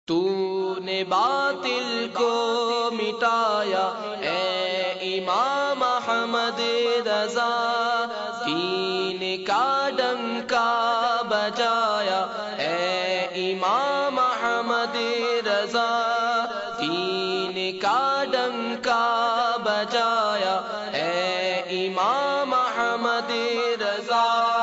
تو نے باطل کو مٹایا اے امام احمد رضا، دین کا ڈنکا بجایا اے امام احمد رضا، دین کا ڈنکا بجایا اے امام احمد رضا۔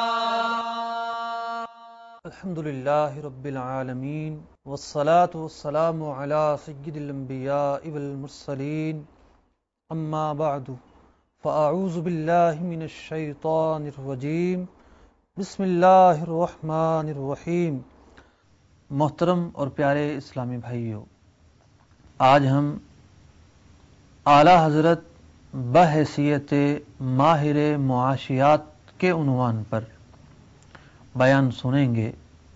الحمدللہ رب العالمین والصلاة والسلام علی سید الانبیاء والمرسلین، اما بعد فاعوذ باللہ من الشیطان الرجیم، بسم اللہ الرحمن الرحیم۔ محترم اور پیارے اسلامی بھائیوں، آج ہم اعلیٰ حضرت بحیثیت ماہر معاشیات کے عنوان پر بیان سنیں گے۔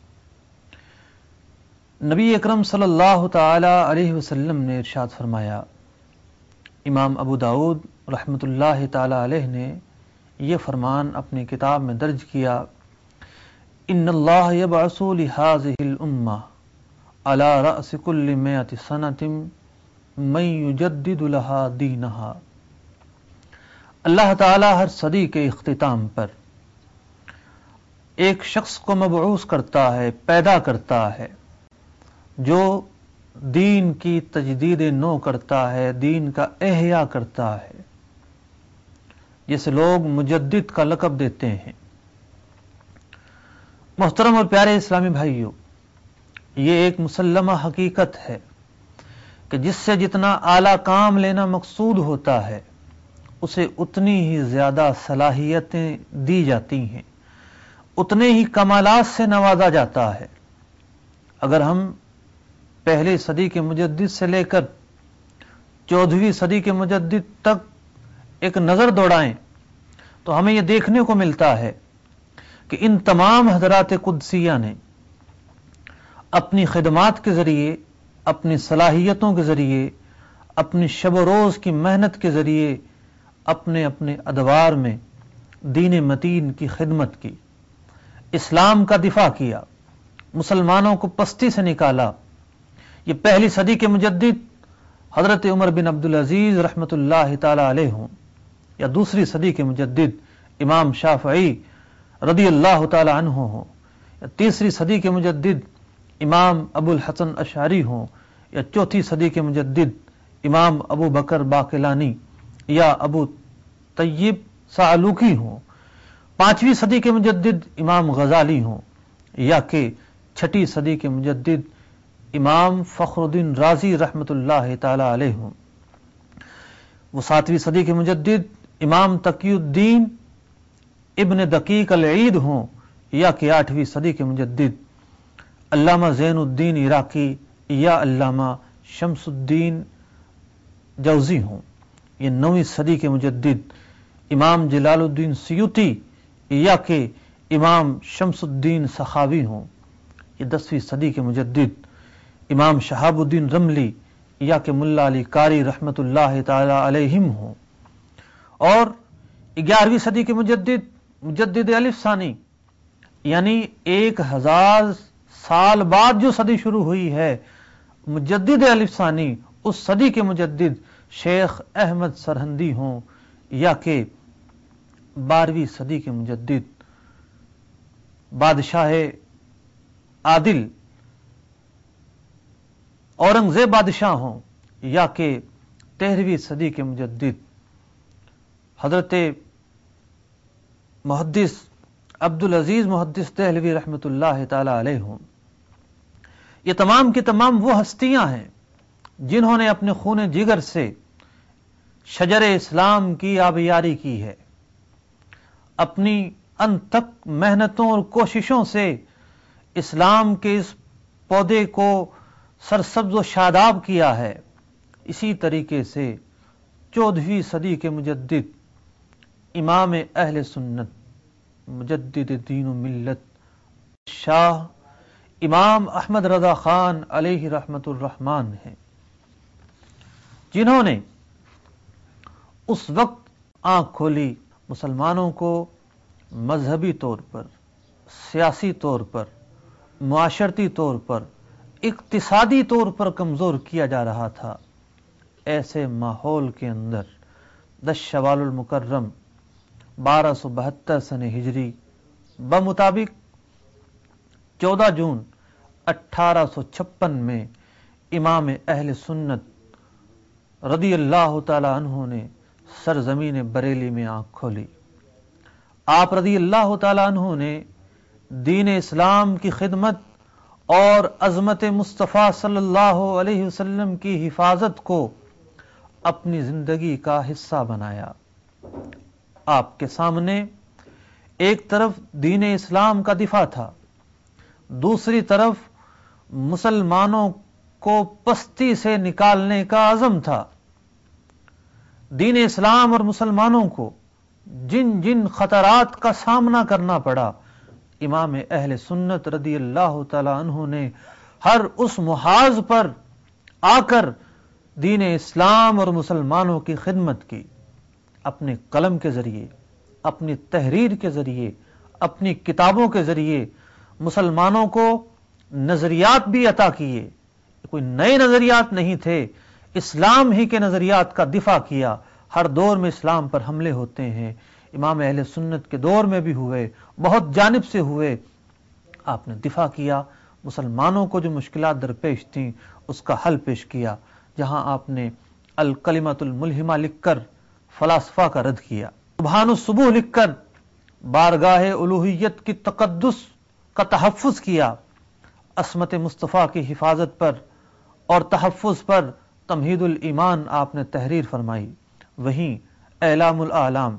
نبی اکرم صلی اللہ تعالی علیہ وسلم نے ارشاد فرمایا، امام ابو داؤد رحمۃ اللہ تعالی علیہ نے یہ فرمان اپنی کتاب میں درج کیا، ان اللہ یبعث لہذہ الامہ علی رأس کل مئۃ سنۃ من یجدد لہا دینہا۔ اللہ تعالی ہر صدی کے اختتام پر ایک شخص کو مبعوث کرتا ہے، پیدا کرتا ہے، جو دین کی تجدید نو کرتا ہے، دین کا احیاء کرتا ہے، جسے لوگ مجدد کا لقب دیتے ہیں۔ محترم اور پیارے اسلامی بھائیوں، یہ ایک مسلمہ حقیقت ہے کہ جس سے جتنا اعلیٰ کام لینا مقصود ہوتا ہے، اسے اتنی ہی زیادہ صلاحیتیں دی جاتی ہیں، اتنے ہی کمالات سے نوازا جاتا ہے۔ اگر ہم پہلی صدی کے مجدد سے لے کر 14ویں صدی کے مجدد تک ایک نظر دوڑائیں تو ہمیں یہ دیکھنے کو ملتا ہے کہ ان تمام حضرات قدسیہ نے اپنی خدمات کے ذریعے، اپنی صلاحیتوں کے ذریعے، اپنی شب و روز کی محنت کے ذریعے اپنے اپنے ادوار میں دین متین کی خدمت کی، اسلام کا دفاع کیا، مسلمانوں کو پستی سے نکالا۔ یہ پہلی صدی کے مجدد حضرت عمر بن عبدالعزیز رحمۃ اللہ تعالی علیہ ہوں، یا دوسری صدی کے مجدد امام شافعی رضی اللہ تعالی عنہ ہوں، یا تیسری صدی کے مجدد امام ابو الحسن اشعری ہوں، یا چوتھی صدی کے مجدد امام ابو بکر باقلانی یا ابو طیب سعلوکی ہوں، پانچویں صدی کے مجدد امام غزالی ہوں، یا کہ چھٹی صدی کے مجدد امام فخر الدین رازی رحمۃ اللہ تعالی علیہ ہوں، وہ ساتویں صدی کے مجدد امام تقی الدین ابن دقیق العید ہوں، یا کہ آٹھویں صدی کے مجدد علامہ زین الدین عراقی یا علامہ شمس الدین جوزی ہوں، یہ نویں صدی کے مجدد امام جلال الدین سیوطی یا کہ امام شمس الدین سخاوی ہوں، یہ 10ویں صدی کے مجدد امام شہاب الدین رملی یا کہ ملا علی قاری رحمۃ اللہ تعالی علیہم ہوں، اور 11ویں صدی کے مجدد الف ثانی، یعنی 1000 سال بعد جو صدی شروع ہوئی ہے، مجدد الف ثانی، اس صدی کے مجدد شیخ احمد سرہندی ہوں، یا کہ 12ویں صدی کے مجدد بادشاہ عادل اورنگزیب بادشاہ ہوں، یا کہ 13ویں صدی کے مجدد حضرت محدث عبدالعزیز محدث دہلوی رحمۃ اللہ تعالی علیہ ہوں۔ یہ تمام کی تمام وہ ہستیاں ہیں جنہوں نے اپنے خون جگر سے شجر اسلام کی آبیاری کی ہے، اپنی انتھک محنتوں اور کوششوں سے اسلام کے اس پودے کو سرسبز و شاداب کیا ہے۔ اسی طریقے سے 14ویں صدی کے مجدد امام اہل سنت مجدد دین و ملت شاہ امام احمد رضا خان علیہ رحمت الرحمن ہیں، جنہوں نے اس وقت آنکھ کھولی، مسلمانوں کو مذہبی طور پر، سیاسی طور پر، معاشرتی طور پر اقتصادی طور پر کمزور کیا جا رہا تھا، ایسے ماحول کے اندر 10 شوال المکرم 1272 سن ہجری بمطابق 14 جون 1856 میں امام اہل سنت رضی اللہ تعالی عنہ نے سرزمین بریلی میں آنکھ کھولی۔ آپ رضی اللہ تعالی عنہ نے دین اسلام کی خدمت اور عظمت مصطفیٰ صلی اللہ علیہ وسلم کی حفاظت کو اپنی زندگی کا حصہ بنایا۔ آپ کے سامنے ایک طرف دین اسلام کا دفاع تھا، دوسری طرف مسلمانوں کو پستی سے نکالنے کا عزم تھا۔ دین اسلام اور مسلمانوں کو جن جن خطرات کا سامنا کرنا پڑا، امام اہل سنت رضی اللہ تعالی عنہ نے ہر اس محاذ پر آ کر دین اسلام اور مسلمانوں کی خدمت کی، اپنے قلم کے ذریعے، اپنی تحریر کے ذریعے، اپنی کتابوں کے ذریعے مسلمانوں کو نظریات بھی عطا کیے۔ کوئی نئے نظریات نہیں تھے، اسلام ہی کے نظریات کا دفاع کیا۔ ہر دور میں اسلام پر حملے ہوتے ہیں، امام اہل سنت کے دور میں بھی ہوئے، بہت جانب سے ہوئے۔ آپ نے دفاع کیا، مسلمانوں کو جو مشکلات درپیش تھیں اس کا حل پیش کیا۔ جہاں آپ نے الکلمۃ الملہمہ لکھ کر فلاسفہ کا رد کیا، سبحان الصبح لکھ کر بارگاہ الوہیت کی تقدس کا تحفظ کیا، عصمت مصطفیٰ کی حفاظت پر اور تحفظ پر تمہید الایمان آپ نے تحریر فرمائی۔ وہیں اعلام الاعلام،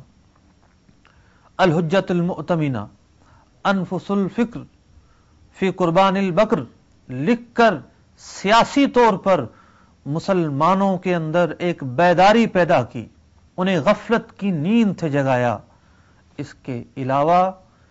الحجت المؤتمنہ، انفس الفکر فی قربان البکر لکھ کر سیاسی طور پر مسلمانوں کے اندر ایک بیداری پیدا کی، انہیں غفلت کی نیند سے جگایا۔ اس کے علاوہ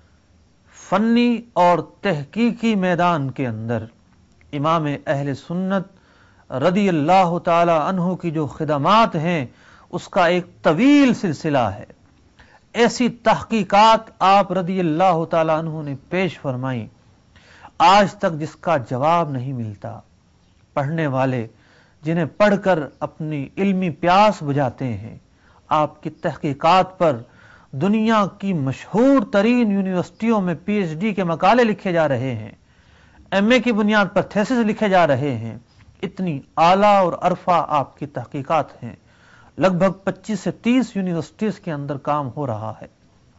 فنی اور تحقیقی میدان کے اندر امام اہل سنت رضی اللہ تعالی عنہ کی جو خدمات ہیں اس کا ایک طویل سلسلہ ہے۔ ایسی تحقیقات آپ رضی اللہ تعالی عنہ نے پیش فرمائیں، آج تک جس کا جواب نہیں ملتا۔ پڑھنے والے جنہیں پڑھ کر اپنی علمی پیاس بجھاتے ہیں، آپ کی تحقیقات پر دنیا کی مشہور ترین یونیورسٹیوں میں پی ایچ ڈی کے مقالے لکھے جا رہے ہیں، ایم اے کی بنیاد پر تھیسس لکھے جا رہے ہیں۔ اتنی اعلیٰ اور عرفہ آپ کی تحقیقات ہیں، لگ بھگ 25 سے 30 یونیورسٹیز کے اندر کام ہو رہا ہے۔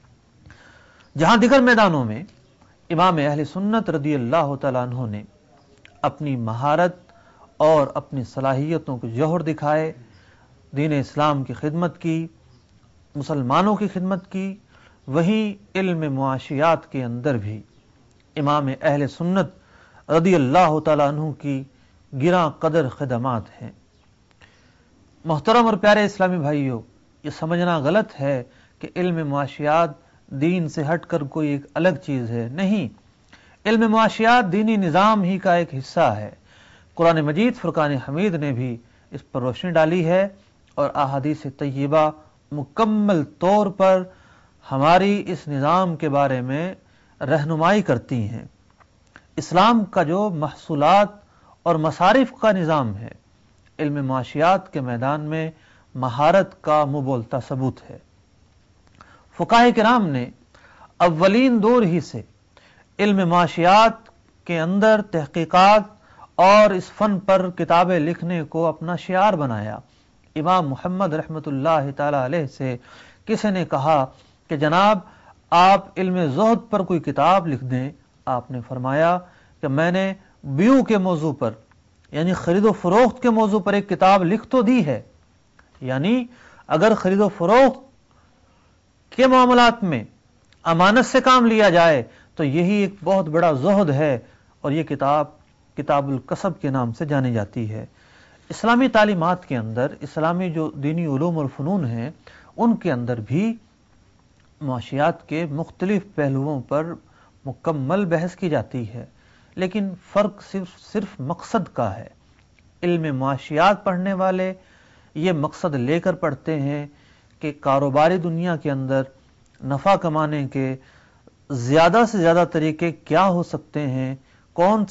جہاں دیگر میدانوں میں امام اہل سنت رضی اللہ تعالیٰ عنہ نے اپنی مہارت اور اپنی صلاحیتوں کو جوہر دکھائے، دین اسلام کی خدمت کی، مسلمانوں کی خدمت کی، وہیں علم معاشیات کے اندر بھی امام اہل سنت رضی اللہ تعالیٰ عنہ کی گراں قدر خدمات ہیں۔ محترم اور پیارے اسلامی بھائیوں، یہ سمجھنا غلط ہے کہ علم معاشیات دین سے ہٹ کر کوئی ایک الگ چیز ہے، نہیں، علم معاشیات دینی نظام ہی کا ایک حصہ ہے۔ قرآن مجید فرقان حمید نے بھی اس پر روشنی ڈالی ہے اور احادیث طیبہ مکمل طور پر ہماری اس نظام کے بارے میں رہنمائی کرتی ہیں۔ اسلام کا جو محصولات اور مصارف کا نظام ہے، علم معاشیات کے میدان میں مہارت کا مبولتا ثبوت ہے۔ فقہاء کرام نے اولین دور ہی سے علم معاشیات کے اندر تحقیقات اور اس فن پر کتابیں لکھنے کو اپنا شعار بنایا۔ امام محمد رحمۃ اللہ تعالی علیہ سے کسی نے کہا کہ جناب آپ علم زہد پر کوئی کتاب لکھ دیں۔ آپ نے فرمایا کہ میں نے بیو کے موضوع پر، یعنی خرید و فروخت کے موضوع پر ایک کتاب لکھ تو دی ہے، یعنی اگر خرید و فروخت کے معاملات میں امانت سے کام لیا جائے تو یہی ایک بہت بڑا زہد ہے، اور یہ کتاب الکسب کے نام سے جانی جاتی ہے۔ اسلامی تعلیمات کے اندر، اسلامی جو دینی علوم اور فنون ہیں ان کے اندر بھی معاشیات کے مختلف پہلوؤں پر مکمل بحث کی جاتی ہے، لیکن فرق صرف مقصد کا ہے۔ علم معاشیات پڑھنے والے یہ مقصد لے کر پڑھتے ہیں کہ کاروباری دنیا کے اندر نفع کمانے کے زیادہ سے زیادہ طریقے کیا ہو سکتے ہیں، کون سی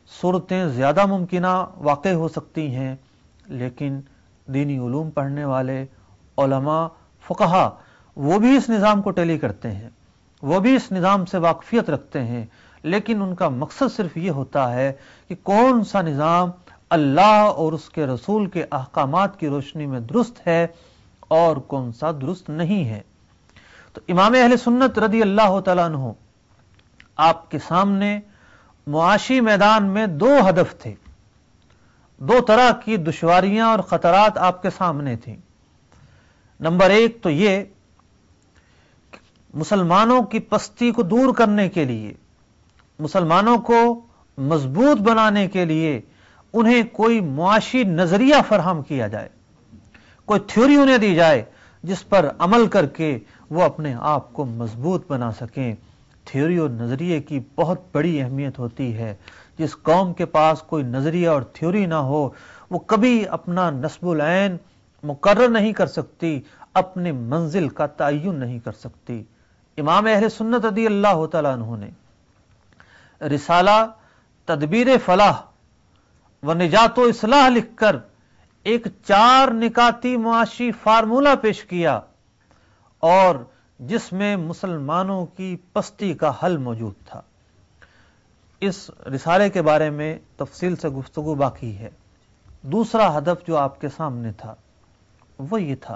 صورتیں زیادہ ممکنہ واقع ہو سکتی ہیں، لیکن دینی علوم پڑھنے والے علماء فقہا وہ بھی اس نظام کو ٹیلی کرتے ہیں، وہ بھی اس نظام سے واقفیت رکھتے ہیں، لیکن ان کا مقصد صرف یہ ہوتا ہے کہ کون سا نظام اللہ اور اس کے رسول کے احکامات کی روشنی میں درست ہے اور کون سا درست نہیں ہے۔ تو امام اہل سنت رضی اللہ تعالیٰ عنہ آپ کے سامنے معاشی میدان میں دو ہدف تھے، دو طرح کی دشواریاں اور خطرات آپ کے سامنے تھیں۔ نمبر ایک تو یہ کہ مسلمانوں کی پستی کو دور کرنے کے لیے، مسلمانوں کو مضبوط بنانے کے لیے انہیں کوئی معاشی نظریہ فراہم کیا جائے، کوئی تھیوری انہیں دی جائے جس پر عمل کر کے وہ اپنے آپ کو مضبوط بنا سکیں۔ تھیوری اور نظریے کی بہت بڑی اہمیت ہوتی ہے۔ جس قوم کے پاس کوئی نظریہ اور تھیوری نہ ہو وہ کبھی اپنا نصب العین مقرر نہیں کر سکتی، اپنی منزل کا تعین نہیں کر سکتی۔ امام اہل سنت رضی اللہ تعالیٰ عنہ نے رسالہ تدبیر فلاح و نجات و اصلاح لکھ کر ایک 4 نکاتی معاشی فارمولہ پیش کیا، اور جس میں مسلمانوں کی پستی کا حل موجود تھا۔ اس رسالے کے بارے میں تفصیل سے گفتگو باقی ہے۔ دوسرا ہدف جو آپ کے سامنے تھا وہ یہ تھا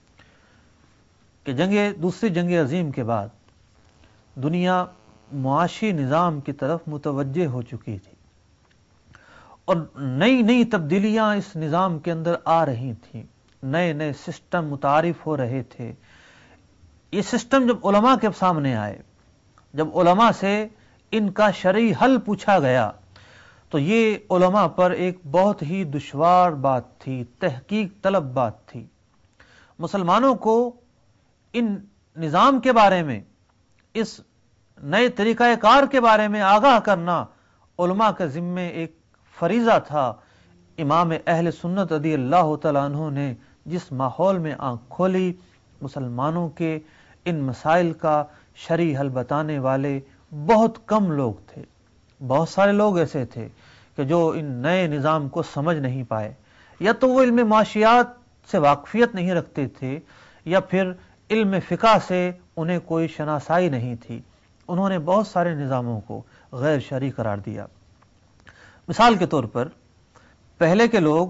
کہ دوسری جنگ عظیم کے بعد دنیا معاشی نظام کی طرف متوجہ ہو چکی تھی، اور نئی نئی تبدیلیاں اس نظام کے اندر آ رہی تھیں، نئے نئے سسٹم متعارف ہو رہے تھے۔ یہ سسٹم جب علماء کے سامنے آئے، جب علماء سے ان کا شرعی حل پوچھا گیا، تو یہ علماء پر ایک بہت ہی دشوار بات تھی، تحقیق طلب بات تھی۔ مسلمانوں کو ان نظام کے بارے میں، اس نئے طریقہ کار کے بارے میں آگاہ کرنا علماء کے ذمے ایک فریضہ تھا۔ امام اہل سنت رضی اللہ تعالیٰ عنہ نے جس ماحول میں آنکھ کھولی، مسلمانوں کے ان مسائل کا شرعی حل بتانے والے بہت کم لوگ تھے۔ بہت سارے لوگ ایسے تھے کہ جو ان نئے نظام کو سمجھ نہیں پائے، یا تو وہ علم معاشیات سے واقفیت نہیں رکھتے تھے، یا پھر علم فقہ سے انہیں کوئی شناسائی نہیں تھی۔ انہوں نے بہت سارے نظاموں کو غیر شرعی قرار دیا۔ مثال کے طور پر پہلے کے لوگ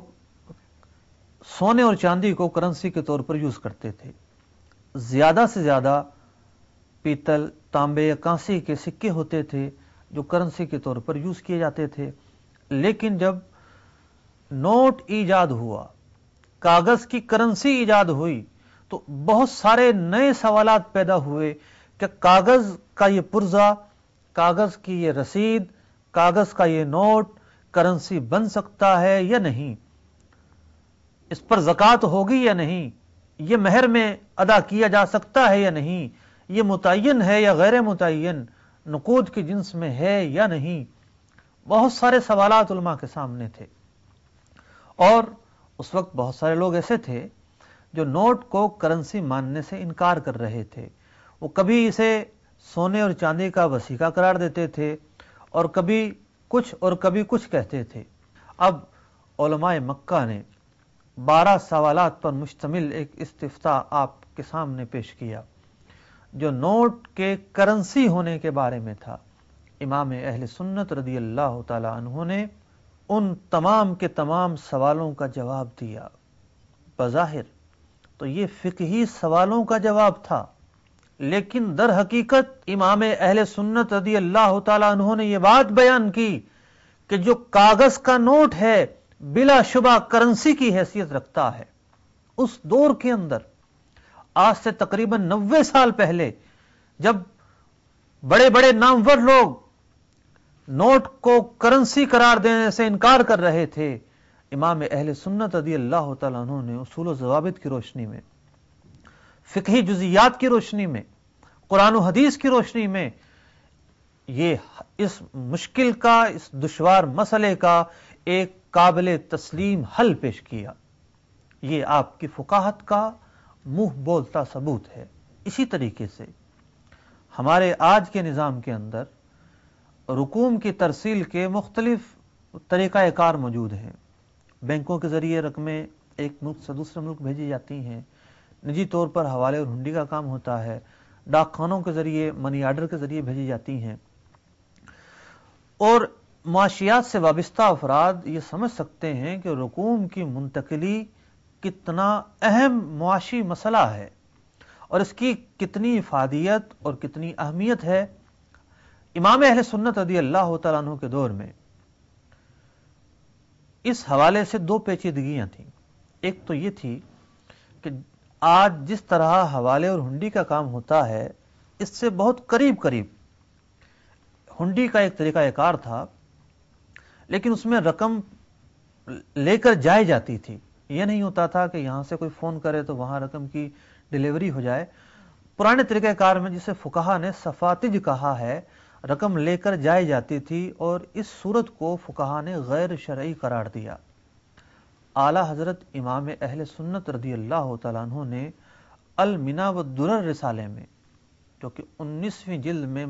سونے اور چاندی کو کرنسی کے طور پر یوز کرتے تھے، زیادہ سے زیادہ پیتل، تانبے یا کانسی کے سکے ہوتے تھے جو کرنسی کے طور پر یوز کیے جاتے تھے۔ لیکن جب نوٹ ایجاد ہوا، کاغذ کی کرنسی ایجاد ہوئی، تو بہت سارے نئے سوالات پیدا ہوئے کہ کاغذ کا یہ پرزہ، کاغذ کی یہ رسید، کاغذ کا یہ نوٹ کرنسی بن سکتا ہے یا نہیں، اس پر زکوٰۃ ہوگی یا نہیں، یہ مہر میں ادا کیا جا سکتا ہے یا نہیں، یہ متعین ہے یا غیر متعین، نقود کی جنس میں ہے یا نہیں۔ بہت سارے سوالات علماء کے سامنے تھے، اور اس وقت بہت سارے لوگ ایسے تھے جو نوٹ کو کرنسی ماننے سے انکار کر رہے تھے۔ وہ کبھی اسے سونے اور چاندی کا وثیقہ قرار دیتے تھے، اور کبھی کچھ کہتے تھے۔ اب علماء مکہ نے 12 سوالات پر مشتمل ایک استفتاء آپ کے سامنے پیش کیا جو نوٹ کے کرنسی ہونے کے بارے میں تھا۔ امام اہل سنت رضی اللہ تعالی عنہ نے ان تمام کے تمام سوالوں کا جواب دیا۔ بظاہر تو یہ فقہی سوالوں کا جواب تھا، لیکن در حقیقت امام اہل سنت رضی اللہ تعالی عنہ نے یہ بات بیان کی کہ جو کاغذ کا نوٹ ہے بلا شبہ کرنسی کی حیثیت رکھتا ہے۔ اس دور کے اندر، آج سے تقریباً 90 سال پہلے، جب بڑے بڑے نامور لوگ نوٹ کو کرنسی قرار دینے سے انکار کر رہے تھے، امام اہل سنت رضی اللہ تعالیٰ عنہ نے اصول و ضوابط کی روشنی میں، فقہی جزیات کی روشنی میں، قرآن و حدیث کی روشنی میں یہ اس مشکل کا، اس دشوار مسئلے کا ایک قابل تسلیم حل پیش کیا۔ یہ آپ کی فقاہت کا منہ بولتا ثبوت ہے۔ اسی طریقے سے ہمارے آج کے نظام کے اندر رقوم کی ترسیل کے مختلف طریقہ کار موجود ہیں۔ بینکوں کے ذریعے رقمیں ایک ملک سے دوسرے ملک بھیجی جاتی ہیں، نجی طور پر حوالے اور ہنڈی کا کام ہوتا ہے، ڈاک خانوں کے ذریعے، منی آرڈر کے ذریعے بھیجی جاتی ہیں، اور معاشیات سے وابستہ افراد یہ سمجھ سکتے ہیں کہ رقوم کی منتقلی کتنا اہم معاشی مسئلہ ہے اور اس کی کتنی افادیت اور کتنی اہمیت ہے۔ امام اہل سنت رضی اللہ تعالیٰ عنہ کے دور میں اس حوالے سے دو پیچیدگیاں تھیں۔ ایک تو یہ تھی کہ آج جس طرح حوالے اور ہنڈی کا کام ہوتا ہے، اس سے بہت قریب ہنڈی کا ایک طریقہ کار تھا، لیکن اس میں رقم لے کر جائی جاتی تھی۔ یہ نہیں ہوتا تھا کہ یہاں سے کوئی فون کرے تو وہاں رقم کی ڈیلیوری ہو جائے۔ پرانے طریقہ کار میں جسے فقہا نے سفاتج کہا ہے، رقم لے کر جائی جاتی تھی، اور اس صورت کو فقہا نے غیر شرعی قرار دیا۔ اعلی حضرت امام اہل سنت رضی اللہ تعالیٰ عنہ نے المنہ والدرر رسالے میں، جو کہ 19ویں جلد میں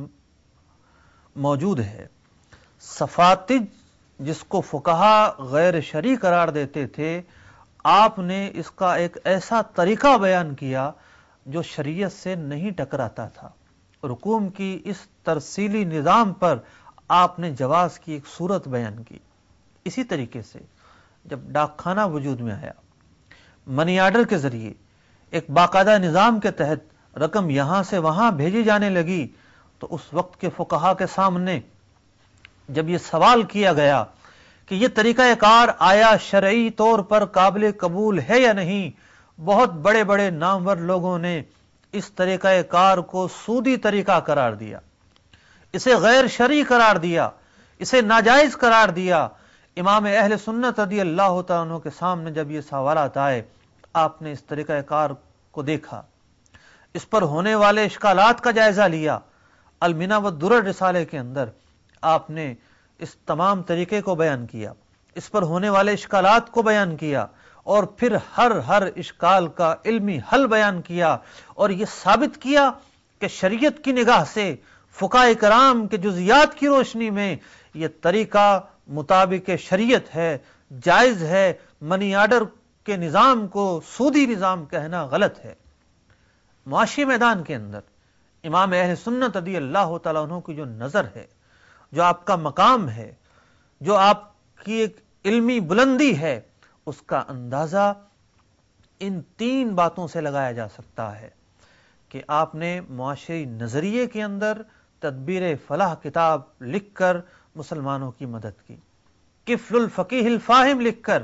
موجود ہے، سفاتج جس کو فقہا غیر شرعی قرار دیتے تھے، آپ نے اس کا ایک ایسا طریقہ بیان کیا جو شریعت سے نہیں ٹکراتا تھا۔ رقوم کی اس ترسیلی نظام پر آپ نے جواز کی ایک صورت بیان کی۔ اسی طریقے سے جب ڈاک خانہ وجود میں آیا، منی آرڈر کے ذریعے ایک باقاعدہ نظام کے تحت رقم یہاں سے وہاں بھیجی جانے لگی، تو اس وقت کے فقہا کے سامنے جب یہ سوال کیا گیا کہ یہ طریقہ کار آیا شرعی طور پر قابل قبول ہے یا نہیں، بہت بڑے بڑے نامور لوگوں نے اس طریقہ کار کو سودی طریقہ قرار دیا، اسے غیر شرعی قرار دیا، اسے ناجائز قرار دیا۔ امام اہل سنت رضی اللہ تعالیٰ عنہ کے سامنے جب یہ سوالات آئے، آپ نے اس طریقہ کار کو دیکھا، اس پر ہونے والے اشکالات کا جائزہ لیا۔ المنہ والدرر رسالے کے اندر آپ نے اس تمام طریقے کو بیان کیا، اس پر ہونے والے اشکالات کو بیان کیا، اور پھر ہر اشکال کا علمی حل بیان کیا، اور یہ ثابت کیا کہ شریعت کی نگاہ سے، فقہاء کرام کے جزیات کی روشنی میں، یہ طریقہ مطابق شریعت ہے، جائز ہے۔ منی آرڈر کے نظام کو سودی نظام کہنا غلط ہے۔ معاشی میدان کے اندر امام اہل سنت رضی اللہ تعالیٰ عنہ کی جو نظر ہے، جو آپ کا مقام ہے، جو آپ کی ایک علمی بلندی ہے، اس کا اندازہ ان تین باتوں سے لگایا جا سکتا ہے کہ آپ نے معاشی نظریے کے اندر تدبیر فلاح کتاب لکھ کر مسلمانوں کی مدد کی، کفل الفقیہ الفاہم لکھ کر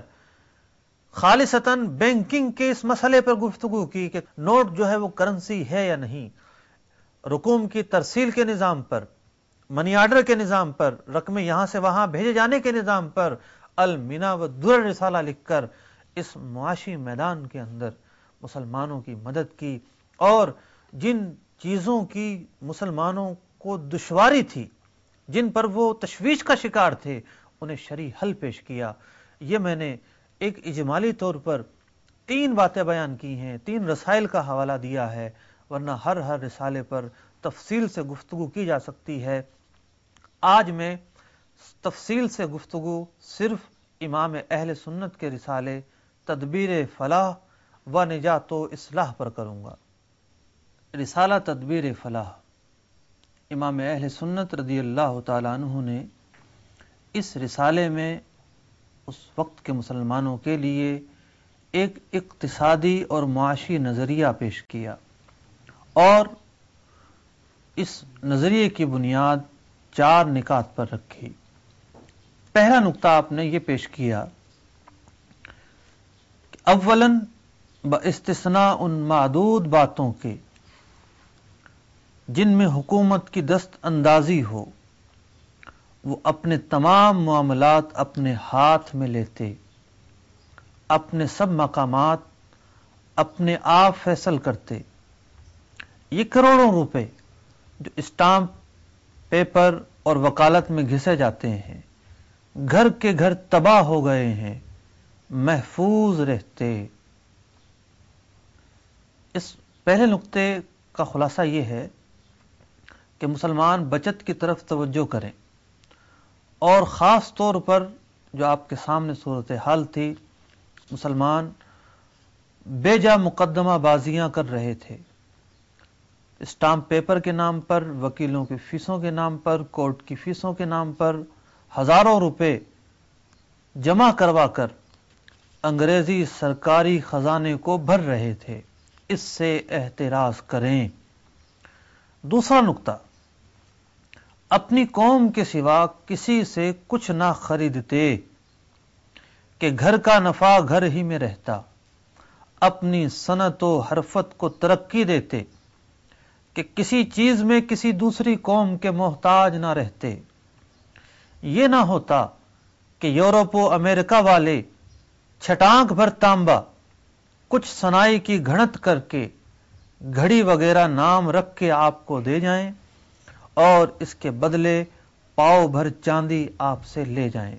خالصتاً بینکنگ کے اس مسئلے پر گفتگو کی کہ نوٹ جو ہے وہ کرنسی ہے یا نہیں، رقوم کی ترسیل کے نظام پر، منی آرڈر کے نظام پر، رقمیں یہاں سے وہاں بھیجے جانے کے نظام پر المنہ والدرر رسالہ لکھ کر اس معاشی میدان کے اندر مسلمانوں کی مدد کی، اور جن چیزوں کی مسلمانوں کو دشواری تھی، جن پر وہ تشویش کا شکار تھے، انہیں شرعی حل پیش کیا۔ یہ میں نے ایک اجمالی طور پر تین باتیں بیان کی ہیں، تین رسائل کا حوالہ دیا ہے، ورنہ ہر رسالے پر تفصیل سے گفتگو کی جا سکتی ہے۔ آج میں تفصیل سے گفتگو صرف امام اہل سنت کے رسالے تدبیر فلاح و نجات و اصلاح پر کروں گا۔ رسالہ تدبیر فلاح، امام اہل سنت رضی اللہ تعالیٰ عنہ نے اس رسالے میں اس وقت کے مسلمانوں کے لیے ایک اقتصادی اور معاشی نظریہ پیش کیا، اور اس نظریے کی بنیاد 4 نکات پر رکھی۔ پہلا نقطہ آپ نے یہ پیش کیا کہ اولاً باستثناء ان معدود باتوں کے جن میں حکومت کی دست اندازی ہو، وہ اپنے تمام معاملات اپنے ہاتھ میں لیتے، اپنے سب مقامات اپنے آپ فیصل کرتے۔ یہ کروڑوں روپے جو اسٹامپ پیپر اور وکالت میں گھسے جاتے ہیں، گھر کے گھر تباہ ہو گئے ہیں، محفوظ رہتے۔ اس پہلے نقطے کا خلاصہ یہ ہے کہ مسلمان بچت کی طرف توجہ کریں، اور خاص طور پر جو آپ کے سامنے صورتحال تھی، مسلمان بے جا مقدمہ بازیاں کر رہے تھے، اسٹامپ پیپر کے نام پر، وکیلوں کی فیسوں کے نام پر، کورٹ کی فیسوں کے نام پر ہزاروں روپے جمع کروا کر انگریزی سرکاری خزانے کو بھر رہے تھے۔ اس سے احتراز کریں۔ دوسرا نقطہ، اپنی قوم کے سوا کسی سے کچھ نہ خریدتے کہ گھر کا نفع گھر ہی میں رہتا، اپنی صنعت و حرفت کو ترقی دیتے کہ کسی چیز میں کسی دوسری قوم کے محتاج نہ رہتے۔ یہ نہ ہوتا کہ یورپ و امریکہ والے چھٹانک بھر تانبا کچھ صنائی کی گھڑت کر کے گھڑی وغیرہ نام رکھ کے آپ کو دے جائیں اور اس کے بدلے پاؤ بھر چاندی آپ سے لے جائیں۔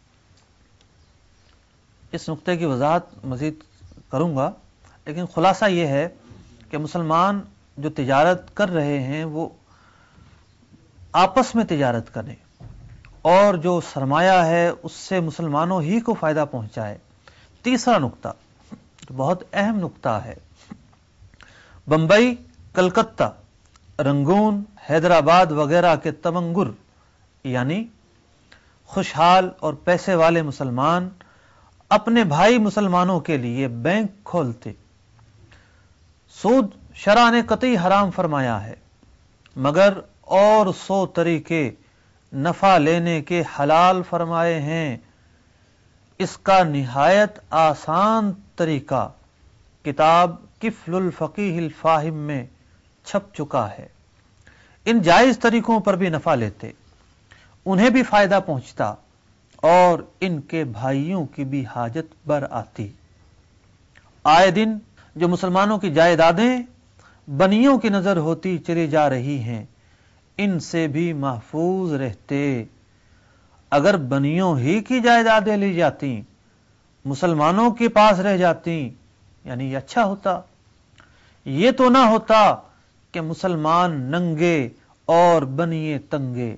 اس نقطے کی وضاحت مزید کروں گا، لیکن خلاصہ یہ ہے کہ مسلمان جو تجارت کر رہے ہیں وہ آپس میں تجارت کریں، اور جو سرمایہ ہے اس سے مسلمانوں ہی کو فائدہ پہنچائے۔ تیسرا نقطہ بہت اہم نقطہ ہے، بمبئی، کلکتہ، رنگون، حیدرآباد وغیرہ کے تمنگر یعنی خوشحال اور پیسے والے مسلمان اپنے بھائی مسلمانوں کے لیے بینک کھولتے۔ سود شرع نے قطعی حرام فرمایا ہے، مگر اور 100 طریقے نفع لینے کے حلال فرمائے ہیں۔ اس کا نہایت آسان طریقہ کتاب کفل الفقیہ الفاہم میں چھپ چکا ہے۔ ان جائز طریقوں پر بھی نفع لیتے، انہیں بھی فائدہ پہنچتا اور ان کے بھائیوں کی بھی حاجت بر آتی۔ آئے دن جو مسلمانوں کی جائیدادیں بنیوں کی نظر ہوتی چلی جا رہی ہیں، ان سے بھی محفوظ رہتے۔ اگر بنیوں ہی کی جائیدادیں لی جاتی، مسلمانوں کے پاس رہ جاتی، یعنی یہ اچھا ہوتا۔ یہ تو نہ ہوتا کہ مسلمان ننگے اور بنیے تنگے۔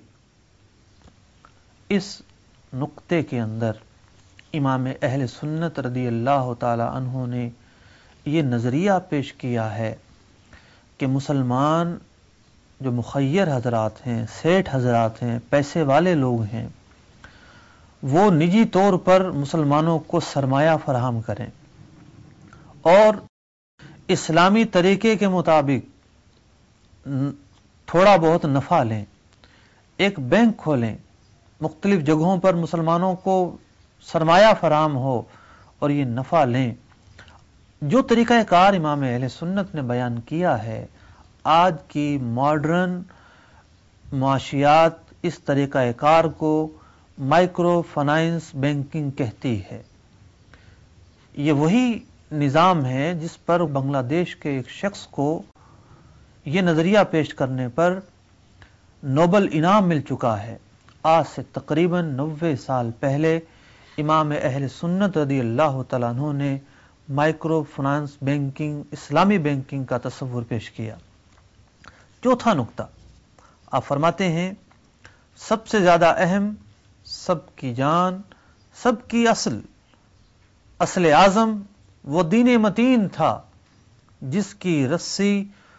اس نقطے کے اندر امام اہل سنت رضی اللہ تعالی عنہ نے یہ نظریہ پیش کیا ہے کہ مسلمان جو مخیر حضرات ہیں، سیٹھ حضرات ہیں، پیسے والے لوگ ہیں، وہ نجی طور پر مسلمانوں کو سرمایہ فراہم کریں اور اسلامی طریقے کے مطابق تھوڑا بہت نفع لیں، ایک بینک کھولیں، مختلف جگہوں پر مسلمانوں کو سرمایہ فراہم ہو اور یہ نفع لیں۔ جو طریقہ کار امام اہل سنت نے بیان کیا ہے، آج کی ماڈرن معاشیات اس طریقہ کار کو مائکرو فائنانس بینکنگ کہتی ہے۔ یہ وہی نظام ہے جس پر بنگلہ دیش کے ایک شخص کو یہ نظریہ پیش کرنے پر نوبل انعام مل چکا ہے۔ آج سے تقریباً 90 سال پہلے امام اہل سنت رضی اللہ تعالیٰ عنہ نے مائکرو فائنانس بینکنگ، اسلامی بینکنگ کا تصور پیش کیا۔ چوتھا نقطہ، آپ فرماتے ہیں سب سے زیادہ اہم، سب کی جان، سب کی اصل اعظم وہ دین متین تھا جس کی رسی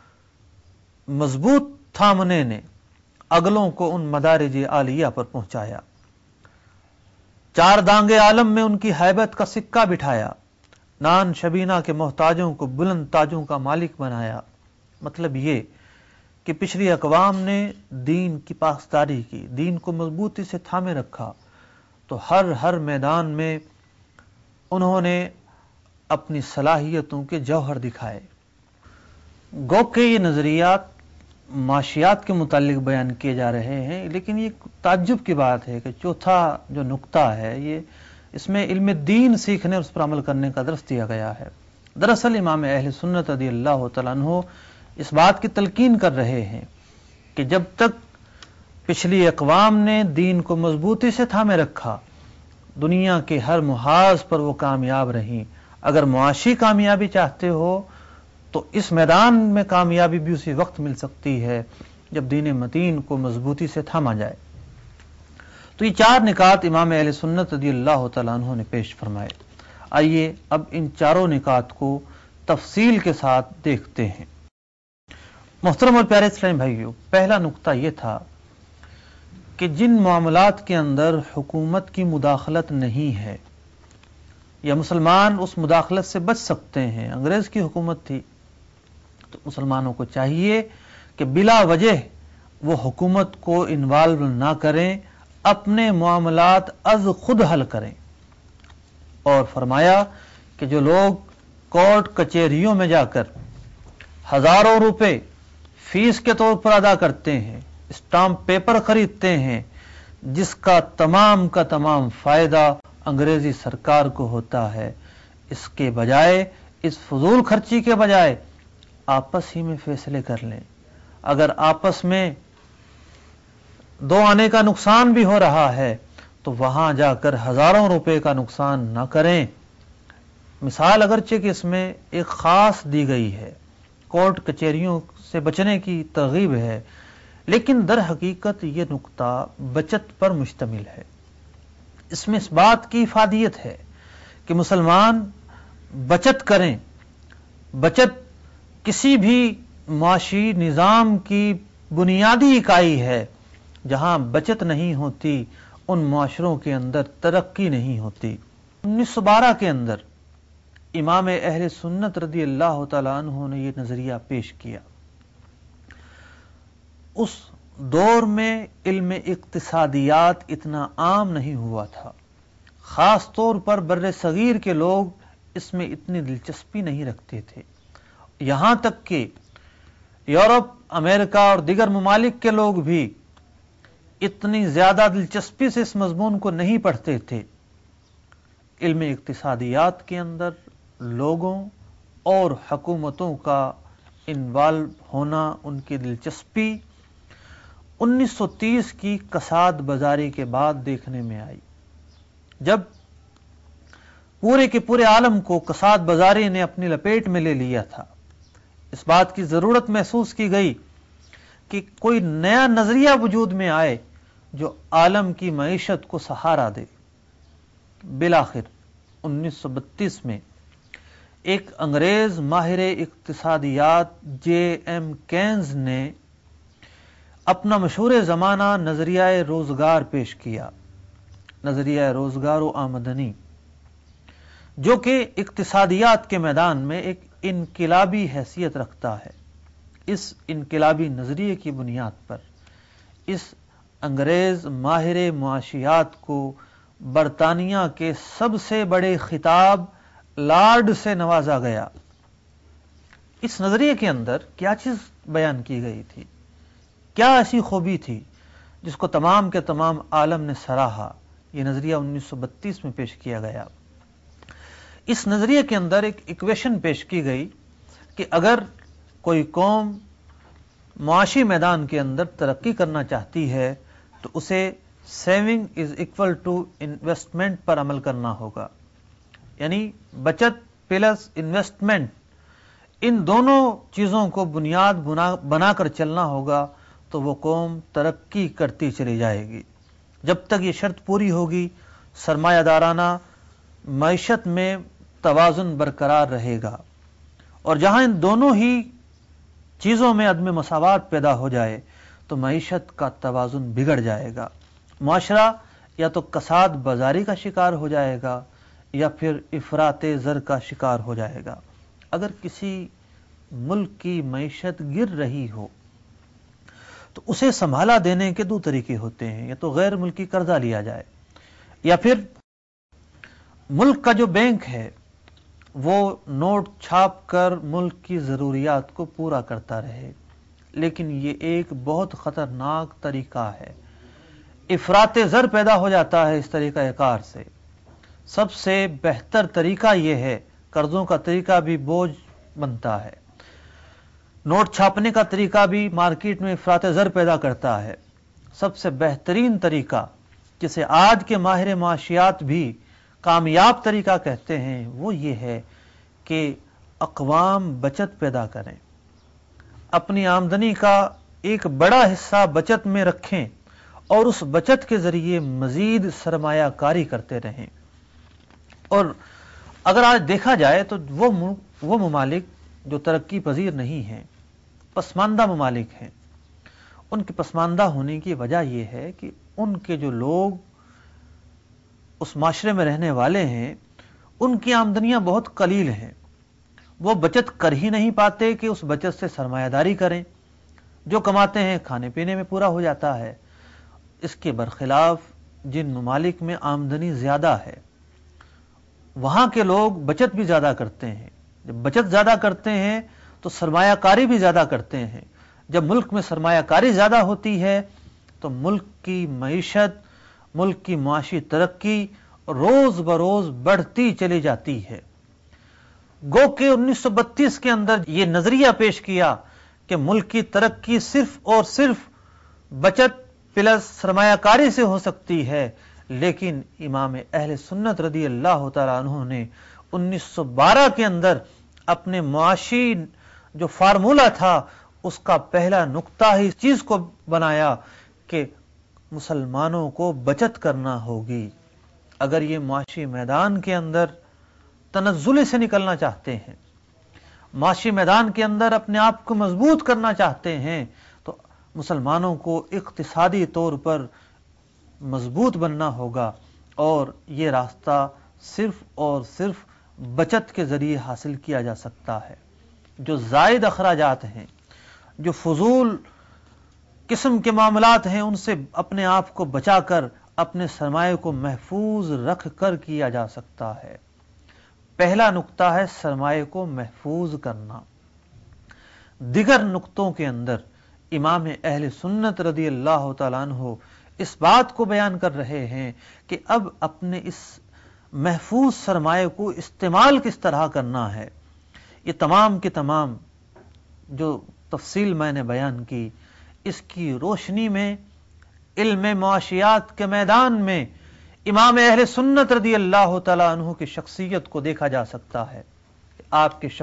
مضبوط تھامنے نے اگلوں کو ان مدارج عالیہ پر پہنچایا، چار دانگ عالم میں ان کی ہیبت کا سکہ بٹھایا، نان شبینہ کے محتاجوں کو بلند تاجوں کا مالک بنایا۔ مطلب یہ کہ پچھلی اقوام نے دین کی پاسداری کی، دین کو مضبوطی سے تھامے رکھا، تو ہر میدان میں انہوں نے اپنی صلاحیتوں کے جوہر دکھائے۔ گو کہ یہ نظریات معاشیات کے متعلق بیان کیے جا رہے ہیں، لیکن یہ تعجب کی بات ہے کہ چوتھا جو نقطہ ہے، اس میں علم دین سیکھنے اور اس پر عمل کرنے کا درس دیا گیا ہے۔ دراصل امام اہل سنت رضی اللہ تعالیٰ عنہ اس بات کی تلقین کر رہے ہیں کہ جب تک پچھلی اقوام نے دین کو مضبوطی سے تھامے رکھا، دنیا کے ہر محاذ پر وہ کامیاب رہیں۔ اگر معاشی کامیابی چاہتے ہو تو اس میدان میں کامیابی بھی اسی وقت مل سکتی ہے جب دین متین کو مضبوطی سے تھاما جائے۔ تو یہ 4 نکات امام اہل سنت رضی اللہ تعالیٰ عنہ نے پیش فرمائے. آئیے اب ان چاروں نکات کو تفصیل کے ساتھ دیکھتے ہیں. محترم اور پیارے اسلامی بھائیوں، پہلا نقطہ یہ تھا کہ جن معاملات کے اندر حکومت کی مداخلت نہیں ہے یا مسلمان اس مداخلت سے بچ سکتے ہیں، انگریز کی حکومت تھی تو مسلمانوں کو چاہیے کہ بلا وجہ وہ حکومت کو انوالو نہ کریں، اپنے معاملات از خود حل کریں. اور فرمایا کہ جو لوگ کورٹ کچہریوں میں جا کر ہزاروں روپے فیس کے طور پر ادا کرتے ہیں، اسٹامپ پیپر خریدتے ہیں، جس کا تمام فائدہ انگریزی سرکار کو ہوتا ہے، اس کے بجائے، اس فضول خرچی کے بجائے آپس ہی میں فیصلے کر لیں. اگر آپس میں 2 آنے کا نقصان بھی ہو رہا ہے تو وہاں جا کر ہزاروں روپے کا نقصان نہ کریں. مثال اگرچہ کہ اس میں ایک خاص دی گئی ہے، کورٹ کچہریوں سے بچنے کی ترغیب ہے، لیکن در حقیقت یہ نقطہ بچت پر مشتمل ہے. اس میں اس بات کی افادیت ہے کہ مسلمان بچت کریں. بچت کسی بھی معاشی نظام کی بنیادی اکائی ہے. جہاں بچت نہیں ہوتی ان معاشروں کے اندر ترقی نہیں ہوتی. 1912 کے اندر امام اہل سنت رضی اللہ تعالیٰ عنہ نے یہ نظریہ پیش کیا. اس دور میں علم اقتصادیات اتنا عام نہیں ہوا تھا، خاص طور پر بر صغیر کے لوگ اس میں اتنی دلچسپی نہیں رکھتے تھے. یہاں تک کہ یورپ، امریکہ اور دیگر ممالک کے لوگ بھی اتنی زیادہ دلچسپی سے اس مضمون کو نہیں پڑھتے تھے. علم اقتصادیات کے اندر لوگوں اور حکومتوں کا انوالو ہونا، ان کی دلچسپی 1930 کی کساد بازاری کے بعد دیکھنے میں آئی، جب پورے کے پورے عالم کو کساد بازاری نے اپنی لپیٹ میں لے لیا تھا. اس بات کی ضرورت محسوس کی گئی کہ کوئی نیا نظریہ وجود میں آئے جو عالم کی معیشت کو سہارا دے. بالآخر 1932 میں ایک انگریز ماہر اقتصادیات جے ایم کینز نے اپنا مشہور زمانہ نظریہ روزگار پیش کیا. نظریہ روزگار و آمدنی، جو کہ اقتصادیات کے میدان میں ایک انقلابی حیثیت رکھتا ہے. اس انقلابی نظریے کی بنیاد پر اس انگریز ماہر معاشیات کو برطانیہ کے سب سے بڑے خطاب لارڈ سے نوازا گیا. اس نظریے کے اندر کیا چیز بیان کی گئی تھی؟ کیا ایسی خوبی تھی جس کو تمام کے تمام عالم نے سراہا؟ یہ نظریہ 1932 میں پیش کیا گیا. اس نظریے کے اندر ایک ایکویشن پیش کی گئی کہ اگر کوئی قوم معاشی میدان کے اندر ترقی کرنا چاہتی ہے تو اسے saving is equal to investment پر عمل کرنا ہوگا. یعنی بچت پلس انویسٹمنٹ، ان دونوں چیزوں کو بنیاد بنا کر چلنا ہوگا تو وہ قوم ترقی کرتی چلی جائے گی. جب تک یہ شرط پوری ہوگی سرمایہ دارانہ معیشت میں توازن برقرار رہے گا. اور جہاں ان دونوں ہی چیزوں میں عدم مساوات پیدا ہو جائے تو معیشت کا توازن بگڑ جائے گا. معاشرہ یا تو کساد بازاری کا شکار ہو جائے گا یا پھر افراط زر کا شکار ہو جائے گا. اگر کسی ملک کی معیشت گر رہی ہو تو اسے سنبھالا دینے کے 2 طریقے ہوتے ہیں. یا تو غیر ملکی قرضہ لیا جائے یا پھر ملک کا جو بینک ہے وہ نوٹ چھاپ کر ملک کی ضروریات کو پورا کرتا رہے. لیکن یہ ایک بہت خطرناک طریقہ ہے. افراط زر پیدا ہو جاتا ہے اس طریقہ کار سے. سب سے بہتر طریقہ یہ ہے، قرضوں کا طریقہ بھی بوجھ بنتا ہے، نوٹ چھاپنے کا طریقہ بھی مارکیٹ میں افراط زر پیدا کرتا ہے. سب سے بہترین طریقہ جسے آج کے ماہر معاشیات بھی کامیاب طریقہ کہتے ہیں وہ یہ ہے کہ اقوام بچت پیدا کریں، اپنی آمدنی کا ایک بڑا حصہ بچت میں رکھیں اور اس بچت کے ذریعے مزید سرمایہ کاری کرتے رہیں۔ اور اگر آج دیکھا جائے تو وہ ممالک جو ترقی پذیر نہیں ہیں، پسماندہ ممالک ہیں، ان کے پسماندہ ہونے کی وجہ یہ ہے کہ ان کے جو لوگ اس معاشرے میں رہنے والے ہیں، ان کی آمدنیاں بہت قلیل ہیں، وہ بچت کر ہی نہیں پاتے کہ اس بچت سے سرمایہ داری کریں، جو کماتے ہیں کھانے پینے میں پورا ہو جاتا ہے۔ اس کے برخلاف جن ممالک میں آمدنی زیادہ ہے، وہاں کے لوگ بچت بھی زیادہ کرتے ہیں۔ جب بچت زیادہ کرتے ہیں تو سرمایہ کاری بھی زیادہ کرتے ہیں۔ جب ملک میں سرمایہ کاری زیادہ ہوتی ہے تو ملک کی معیشت، ملک کی معاشی ترقی روز بروز بڑھتی چلی جاتی ہے۔ گو کہ 1932 کے اندر یہ نظریہ پیش کیا کہ ملک کی ترقی صرف اور صرف بچت پلس سرمایہ کاری سے ہو سکتی ہے، لیکن امام اہل سنت رضی اللہ تعالیٰ عنہ نے 1912 کے اندر اپنے معاشی جو فارمولہ تھا اس کا پہلا نقطہ ہی اس چیز کو بنایا کہ مسلمانوں کو بچت کرنا ہوگی۔ اگر یہ معاشی میدان کے اندر تنزل سے نکلنا چاہتے ہیں، معاشی میدان کے اندر اپنے آپ کو مضبوط کرنا چاہتے ہیں، تو مسلمانوں کو اقتصادی طور پر مضبوط بننا ہوگا، اور یہ راستہ صرف اور صرف بچت کے ذریعے حاصل کیا جا سکتا ہے۔ جو زائد اخراجات ہیں، جو فضول قسم کے معاملات ہیں، ان سے اپنے آپ کو بچا کر اپنے سرمایہ کو محفوظ رکھ کر کیا جا سکتا ہے۔ پہلا نقطہ ہے سرمایہ کو محفوظ کرنا۔ دیگر نقطوں کے اندر امام اہل سنت رضی اللہ تعالیٰ عنہ اس بات کو بیان کر رہے ہیں کہ اب اپنے اس محفوظ سرمایہ کو استعمال کس طرح کرنا ہے۔ یہ تمام کے تمام جو تفصیل میں نے بیان کی، اس کی روشنی میں علم معاشیات کے میدان میں امام اہل سنت رضی اللہ تعالیٰ عنہ کی شخصیت کو دیکھا جا سکتا ہے۔ آپ کی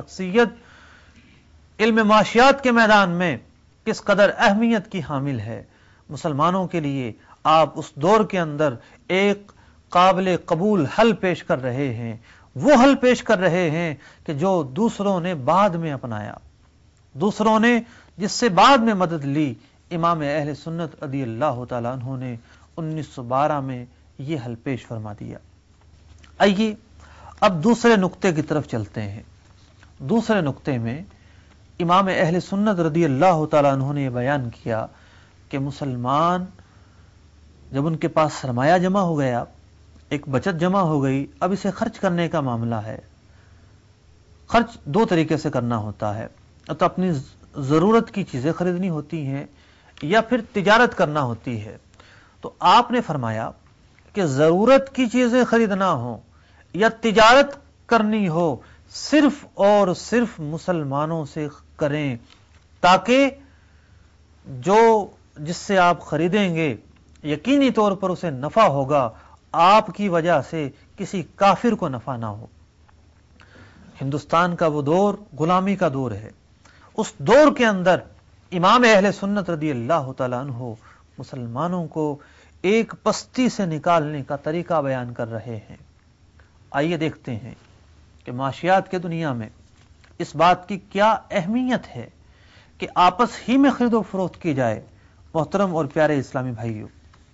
شخصیت علم معاشیات کے میدان میں کس قدر اہمیت کی حامل ہے۔ مسلمانوں کے لیے آپ اس دور کے اندر ایک قابل قبول حل پیش کر رہے ہیں، وہ حل پیش کر رہے ہیں کہ جو دوسروں نے بعد میں اپنایا، دوسروں نے جس سے بعد میں مدد لی، امام اہل سنت رضی اللہ تعالیٰ عنہ نے 1912 میں یہ حل پیش فرما دیا۔ آئیے اب دوسرے نقطے کی طرف چلتے ہیں۔ دوسرے نقطے میں امام اہل سنت رضی اللہ تعالیٰ عنہ نے یہ بیان کیا کہ مسلمان جب ان کے پاس سرمایہ جمع ہو گیا، ایک بچت جمع ہو گئی، اب اسے خرچ کرنے کا معاملہ ہے۔ خرچ دو طریقے سے کرنا ہوتا ہے، تو اپنی ضرورت کی چیزیں خریدنی ہوتی ہیں یا پھر تجارت کرنا ہوتی ہے۔ تو آپ نے فرمایا کہ ضرورت کی چیزیں خریدنا ہو یا تجارت کرنی ہو، صرف اور صرف مسلمانوں سے کریں، تاکہ جو جس سے آپ خریدیں گے یقینی طور پر اسے نفع ہوگا، آپ کی وجہ سے کسی کافر کو نفع نہ ہو۔ ہندوستان کا وہ دور غلامی کا دور ہے۔ اس دور کے اندر امام اہل سنت رضی اللہ تعالیٰ عنہ مسلمانوں کو ایک پستی سے نکالنے کا طریقہ بیان کر رہے ہیں۔ آئیے دیکھتے ہیں کہ معاشیات کے دنیا میں اس بات کی کیا اہمیت ہے کہ آپس ہی میں خرید و فروخت کی جائے۔ محترم اور پیارے اسلامی بھائیوں،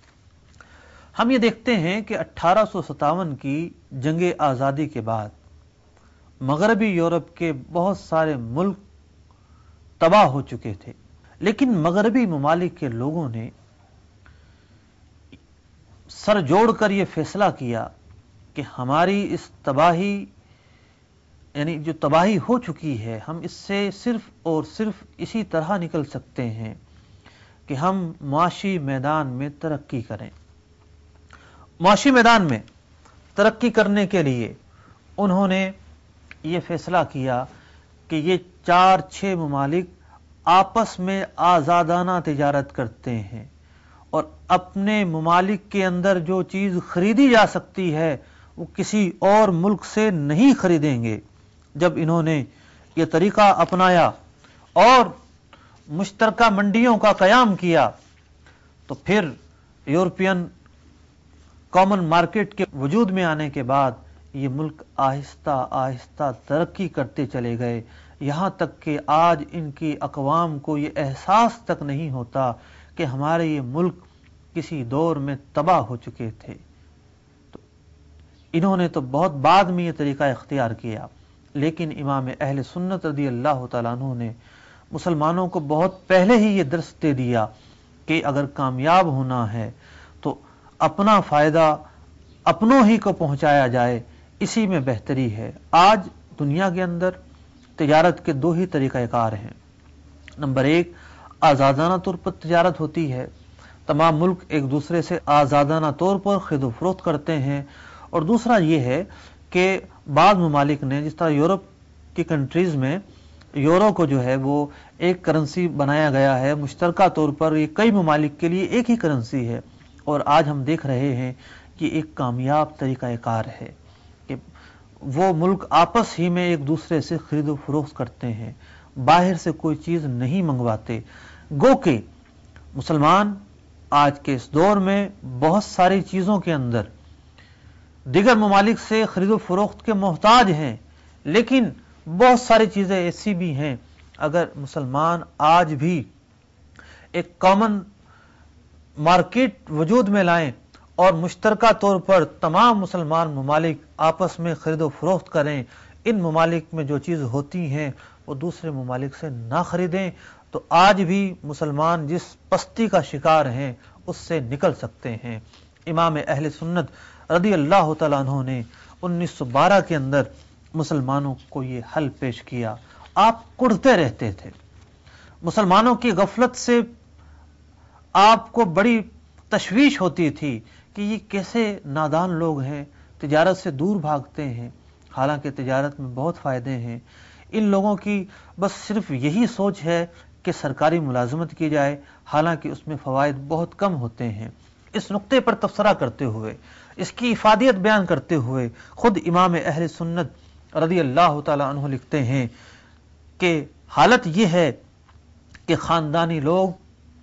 ہم یہ دیکھتے ہیں کہ 1857 کی جنگ آزادی کے بعد مغربی یورپ کے بہت سارے ملک تباہ ہو چکے تھے، لیکن مغربی ممالک کے لوگوں نے سر جوڑ کر یہ فیصلہ کیا کہ ہماری اس تباہی، یعنی جو تباہی ہو چکی ہے، ہم اس سے صرف اور صرف اسی طرح نکل سکتے ہیں کہ ہم معاشی میدان میں ترقی کریں۔ معاشی میدان میں ترقی کرنے کے لیے انہوں نے یہ فیصلہ کیا کہ یہ 4-6 ممالک آپس میں آزادانہ تجارت کرتے ہیں، اور اپنے ممالک کے اندر جو چیز خریدی جا سکتی ہے وہ کسی اور ملک سے نہیں خریدیں گے۔ جب انہوں نے یہ طریقہ اپنایا اور مشترکہ منڈیوں کا قیام کیا، تو پھر यूरोपियन कॉमन मार्केट के वजूद में आने के बाद ये मुल्क आहिस्ता आहिस्ता तरक्की करते चले गए, यहाँ तक कि आज इनकी अक़वाम को ये एहसास तक नहीं होता कि हमारे ये मुल्क किसी दौर में तबाह हो चुके थे। तो इन्होंने तो बहुत बाद में ये तरीका इख्तियार किया, लेकिन इमाम अहले सुन्नत रज़ी अल्लाह तआला अन्हु ने मुसलमानों को बहुत पहले ही ये दर्स दे दिया कि अगर कामयाब होना है तो अपना फ़ायदा अपनों ही को पहुंचाया जाए, इसी में बेहतरी है। आज दुनिया के अंदर तिजारत के दो ही तरीक़ाकार हैं। नंबर एक, आज़ादाना तौर पर तिजारत होती है, तमाम मुल्क एक दूसरे से आज़ादाना तौर पर खरीद फरोख्त करते हैं। और दूसरा ये है कि बाद ममालिक ने, जिस तरह यूरोप की कंट्रीज़ में यूरो को जो है वो एक करेंसी बनाया गया है, मुश्तरका तौर पर ये कई ममालिक के लिए एक ही करेंसी है। और आज हम देख रहे हैं कि एक कामयाब तरीक़ाकार है कि वो मुल्क आपस ही में एक दूसरे से खरीद फरोख्त करते हैं, बाहर से कोई चीज़ नहीं मंगवाते। गो के मुसलमान आज के इस दौर में बहुत सारी चीज़ों के अंदर दिगर ममालिक से खरीद फरोख्त के मोहताज हैं, लेकिन बहुत सारी चीज़ें ऐसी भी हैं, अगर मुसलमान आज भी एक कॉमन मार्केट वजूद में लाएं और मुश्तरका तौर पर तमाम मुसलमान ममालिक आपस में खरीद फरोख्त करें, इन ममालिक में जो चीज़ होती हैं वो दूसरे ममालिक से ना खरीदें, तो आज भी मुसलमान जिस पस्ती का शिकार हैं उससे निकल सकते हैं। इमाम अहले सुन्नत रज़ी अल्लाह तआला अन्हु ने 1912 के अंदर मुसलमानों को ये हल पेश किया। आप कुढ़ते रहते थे, मुसलमानों की गफलत से आपको बड़ी तशवीश होती थी कि ये कैसे नादान लोग हैं, तिजारत से दूर भागते हैं, हालांकि तिजारत में बहुत फ़ायदे हैं। इन लोगों की बस सिर्फ यही सोच है कि सरकारी मुलाजमत की जाए, हालांकि उसमें फ़वाइद बहुत कम होते हैं। इस नुक्ते पर तबसरा करते हुए, इसकी इफादियत बयान करते हुए खुद इमाम अहले सुन्नत रज़ी अल्लाह तआला अन्हु लिखते हैं कि हालत यह है कि ख़ानदानी लोग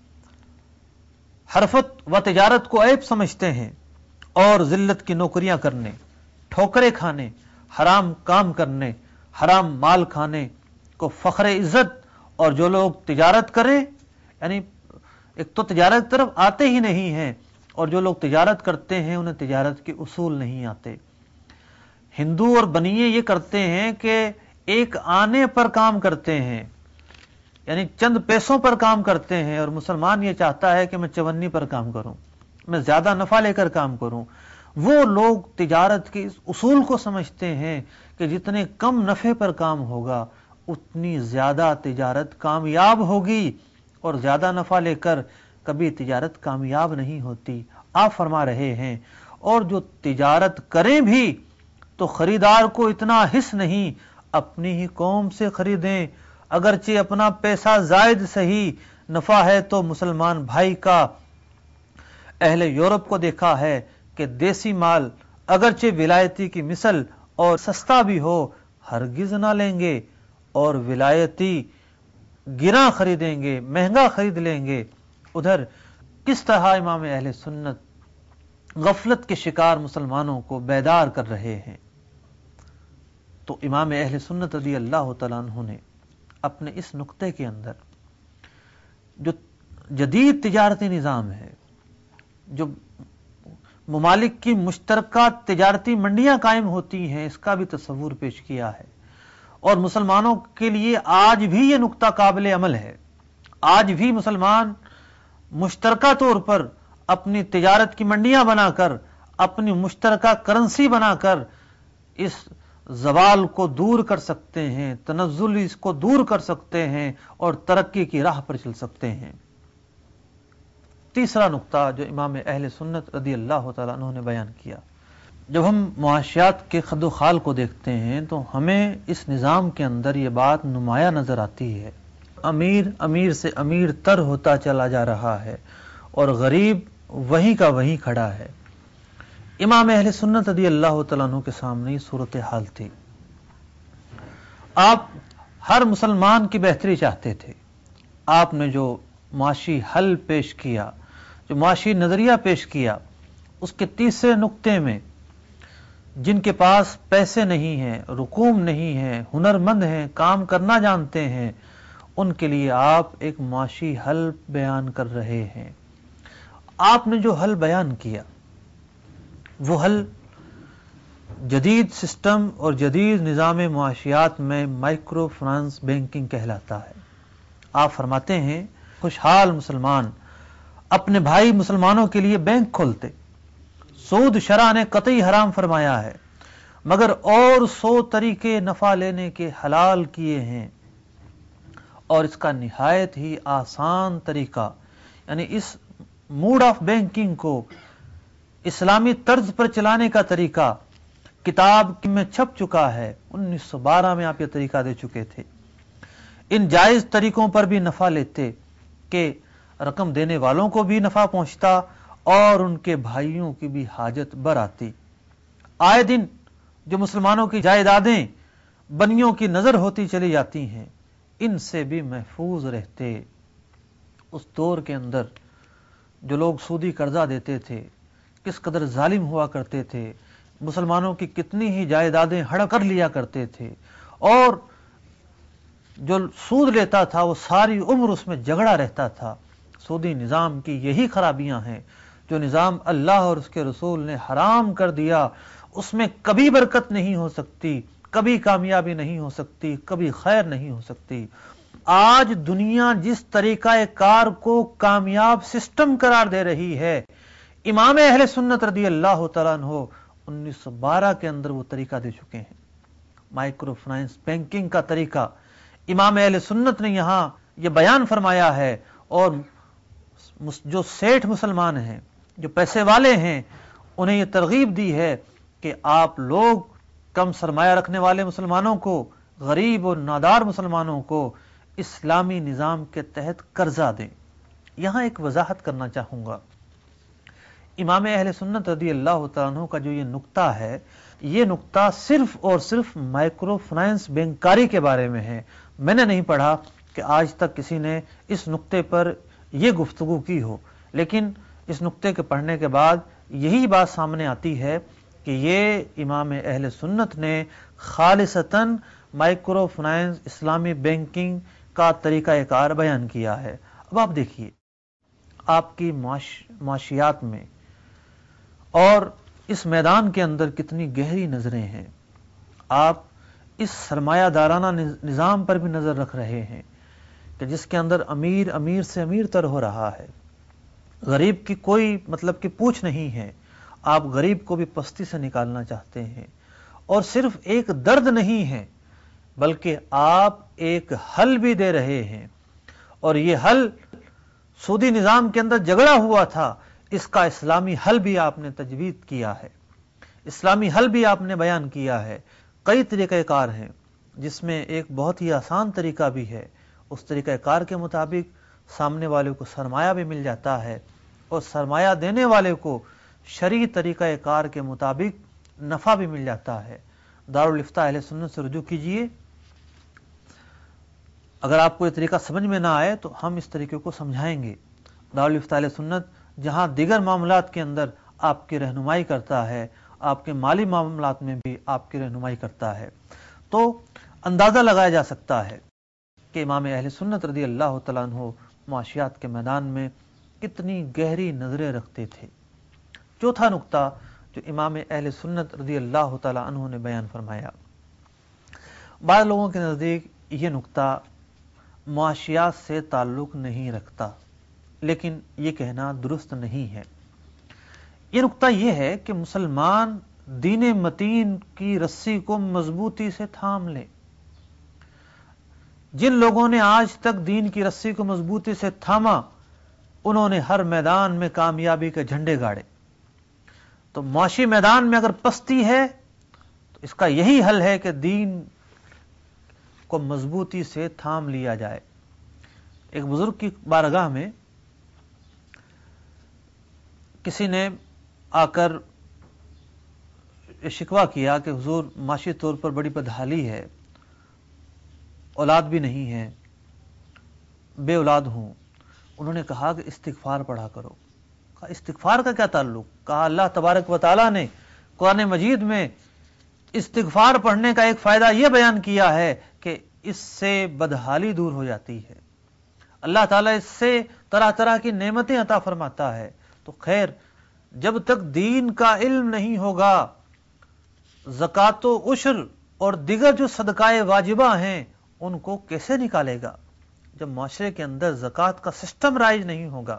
हरफत व तिजारत को ऐब समझते हैं और जिल्लत की नौकरियां करने, ठोकरें खाने, हराम काम करने, हराम माल खाने को फ़ख्र इज़्ज़त, और जो लोग तिजारत करें, यानी एक तो तिजारत की तरफ आते ही नहीं हैं, और जो लोग तिजारत करते हैं उन्हें तिजारत के उसूल नहीं आते। हिंदू और बनिए ये करते हैं कि एक आने पर काम करते हैं, यानी चंद पैसों पर काम करते हैं, और मुसलमान ये चाहता है कि मैं चवन्नी पर काम करूं, मैं ज्यादा नफा लेकर काम करूं। वो लोग तिजारत के इस उसूल को समझते हैं कि जितने कम नफे पर काम होगा उतनी ज्यादा तिजारत कामयाब होगी, और ज्यादा नफा लेकर कभी तिजारत कामयाब नहीं होती। आप फरमा रहे हैं, और जो तिजारत करें भी तो खरीदार को इतना हिस्स नहीं, अपनी ही कौम से खरीदें, अगरचे अपना पैसा जायद सही, नफा है तो मुसलमान भाई का। अहले यूरोप को देखा है कि देसी माल अगरचे विलायती की मिसल और सस्ता भी हो, हरगिज ना लेंगे, और विलायती गिरा खरीदेंगे, महंगा खरीद लेंगे। उधर किस तरह इमाम अहले सुन्नत गफलत के शिकार मुसलमानों को बेदार कर रहे हैं। तो इमाम अहले सुन्नत रज़ी अल्लाह तआला अन्हु ने अपने इस नुक्ते के अंदर जो जदीद तिजारती निज़ाम है, जो ममालिक की मुश्तरका तिजारती मंडियां कायम होती हैं, इसका भी तस्वुर पेश किया है। और मुसलमानों के लिए आज भी ये नुक्ता काबिल अमल है। आज भी मुसलमान मुश्तरका तौर पर अपनी तिजारत की मंडियां बनाकर, अपनी मुश्तरका करेंसी बनाकर इस जवाल को दूर कर सकते हैं, तनज़्ज़ुल इसको दूर कर सकते हैं, और तरक्की की राह पर चल सकते हैं। तीसरा नुक्ता जो इमाम अहले सुन्नत रज़ी अल्लाह तआला अन्हु ने बयान किया, जब हम मुआशियात के खदो खाल को देखते हैं तो हमें इस निज़ाम के अंदर ये बात नुमाया नजर आती है। अमीर अमीर से अमीर तर होता चला जा रहा है और गरीब वहीं का वहीं खड़ा है। इमाम अहले सुन्नत रज़ी अल्लाह तआला अन्हु के सामने सूरत हाल थी। आप हर मुसलमान की बेहतरी चाहते थे। आपने जो माशी हल पेश किया, جو معاشی نظریہ پیش کیا، اس کے تیسرے نقطے میں جن کے پاس پیسے نہیں ہیں، رقوم نہیں ہیں، ہنرمند ہیں، کام کرنا جانتے ہیں، ان کے لیے آپ ایک معاشی حل بیان کر رہے ہیں۔ آپ نے جو حل بیان کیا وہ حل جدید سسٹم اور جدید نظام معاشیات میں مائکرو فنانس بینکنگ کہلاتا ہے۔ آپ فرماتے ہیں خوشحال مسلمان اپنے بھائی مسلمانوں کے لیے بینک کھولتے، سود شرع نے قطعی حرام فرمایا ہے، مگر اور 100 طریقے نفع لینے کے حلال کیے ہیں، اور اس کا نہایت ہی آسان طریقہ، یعنی اس موڈ آف بینکنگ کو اسلامی طرز پر چلانے کا طریقہ کتاب میں چھپ چکا ہے۔ 1912 میں آپ یہ طریقہ دے چکے تھے۔ ان جائز طریقوں پر بھی نفع لیتے کہ رقم دینے والوں کو بھی نفع پہنچتا اور ان کے بھائیوں کی بھی حاجت بر آتی۔ آئے دن جو مسلمانوں کی جائیدادیں بنیوں کی نظر ہوتی چلی جاتی ہیں، ان سے بھی محفوظ رہتے۔ اس دور کے اندر جو لوگ سودی قرضہ دیتے تھے کس قدر ظالم ہوا کرتے تھے، مسلمانوں کی کتنی ہی جائیدادیں ہڑپ کر لیا کرتے تھے، اور جو سود لیتا تھا وہ ساری عمر اس میں جھگڑا رہتا تھا۔ سودی نظام کی یہی خرابیاں ہیں، جو نظام اللہ اور اس کے رسول نے حرام کر دیا، اس میں کبھی برکت نہیں ہو سکتی، کبھی کامیابی نہیں ہو سکتی، کبھی خیر نہیں ہو سکتی۔ آج دنیا جس طریقہ کار کو کامیاب سسٹم قرار دے رہی ہے، امام اہل سنت رضی اللہ تعالیٰ عنہ 1912 کے اندر وہ طریقہ دے چکے ہیں۔ مائکرو فنانس بینکنگ کا طریقہ امام اہل سنت نے یہاں یہ بیان فرمایا ہے، اور جو سیٹھ مسلمان ہیں، جو پیسے والے ہیں، انہیں یہ ترغیب دی ہے کہ آپ لوگ کم سرمایہ رکھنے والے مسلمانوں کو، غریب اور نادار مسلمانوں کو اسلامی نظام کے تحت قرضہ دیں۔ یہاں ایک وضاحت کرنا چاہوں گا، امام اہل سنت رضی اللہ تعالیٰ عنہ کا جو یہ نقطہ ہے، یہ نقطہ صرف اور صرف مائکرو فنانس بینکاری کے بارے میں ہے۔ میں نے نہیں پڑھا کہ آج تک کسی نے اس نقطے پر یہ گفتگو کی ہو، لیکن اس نقطے کے پڑھنے کے بعد یہی بات سامنے آتی ہے کہ یہ امام اہل سنت نے خالصتاً مائکرو فنانس اسلامی بینکنگ کا طریقہ کار بیان کیا ہے۔ اب آپ دیکھیے آپ کی معاشیات میں اور اس میدان کے اندر کتنی گہری نظریں ہیں۔ آپ اس سرمایہ دارانہ نظام پر بھی نظر رکھ رہے ہیں کہ جس کے اندر امیر امیر سے امیر تر ہو رہا ہے، غریب کی کوئی مطلب کہ پوچھ نہیں ہے۔ آپ غریب کو بھی پستی سے نکالنا چاہتے ہیں، اور صرف ایک درد نہیں ہے بلکہ آپ ایک حل بھی دے رہے ہیں، اور یہ حل سودی نظام کے اندر جھگڑا ہوا تھا، اس کا اسلامی حل بھی آپ نے تجویز کیا ہے، اسلامی حل بھی آپ نے بیان کیا ہے۔ کئی طریقہ کار ہیں، جس میں ایک بہت ہی آسان طریقہ بھی ہے۔ اس طریقہ کار کے مطابق سامنے والے کو سرمایہ بھی مل جاتا ہے، اور سرمایہ دینے والے کو شرعی طریقہ کار کے مطابق نفع بھی مل جاتا ہے۔ دارالافتاء اہل سنت سے رجوع کیجئے، اگر آپ کو یہ طریقہ سمجھ میں نہ آئے تو ہم اس طریقے کو سمجھائیں گے۔ دارالافتاء اہل سنت جہاں دیگر معاملات کے اندر آپ کی رہنمائی کرتا ہے، آپ کے مالی معاملات میں بھی آپ کی رہنمائی کرتا ہے، تو اندازہ لگایا جا سکتا ہے کہ امام اہل سنت رضی اللہ تعالیٰ عنہ معاشیات کے میدان میں کتنی گہری نظریں رکھتے تھے۔ چوتھا نقطہ جو امام اہل سنت رضی اللہ تعالیٰ عنہ نے بیان فرمایا، بعض لوگوں کے نزدیک یہ نقطہ معاشیات سے تعلق نہیں رکھتا، لیکن یہ کہنا درست نہیں ہے۔ یہ نقطہ یہ ہے کہ مسلمان دین متین کی رسی کو مضبوطی سے تھام لے۔ جن لوگوں نے آج تک دین کی رسی کو مضبوطی سے تھاما، انہوں نے ہر میدان میں کامیابی کے جھنڈے گاڑے۔ تو معاشی میدان میں اگر پستی ہے تو اس کا یہی حل ہے کہ دین کو مضبوطی سے تھام لیا جائے۔ ایک بزرگ کی بارگاہ میں کسی نے آ کر شکوہ کیا کہ حضور معاشی طور پر بڑی بدحالی ہے، اولاد بھی نہیں ہے، بے اولاد ہوں۔ انہوں نے کہا کہ استغفار پڑھا کرو، استغفار کا کیا تعلق؟ کہا اللہ تبارک و تعالیٰ نے قرآن مجید میں استغفار پڑھنے کا ایک فائدہ یہ بیان کیا ہے کہ اس سے بدحالی دور ہو جاتی ہے، اللہ تعالیٰ اس سے طرح طرح کی نعمتیں عطا فرماتا ہے۔ تو خیر، جب تک دین کا علم نہیں ہوگا، زکوٰۃ و عشر اور دیگر جو صدقائے واجبہ ہیں ان کو کیسے نکالے گا؟ جب معاشرے کے اندر زکوٰۃ کا سسٹم رائج نہیں ہوگا،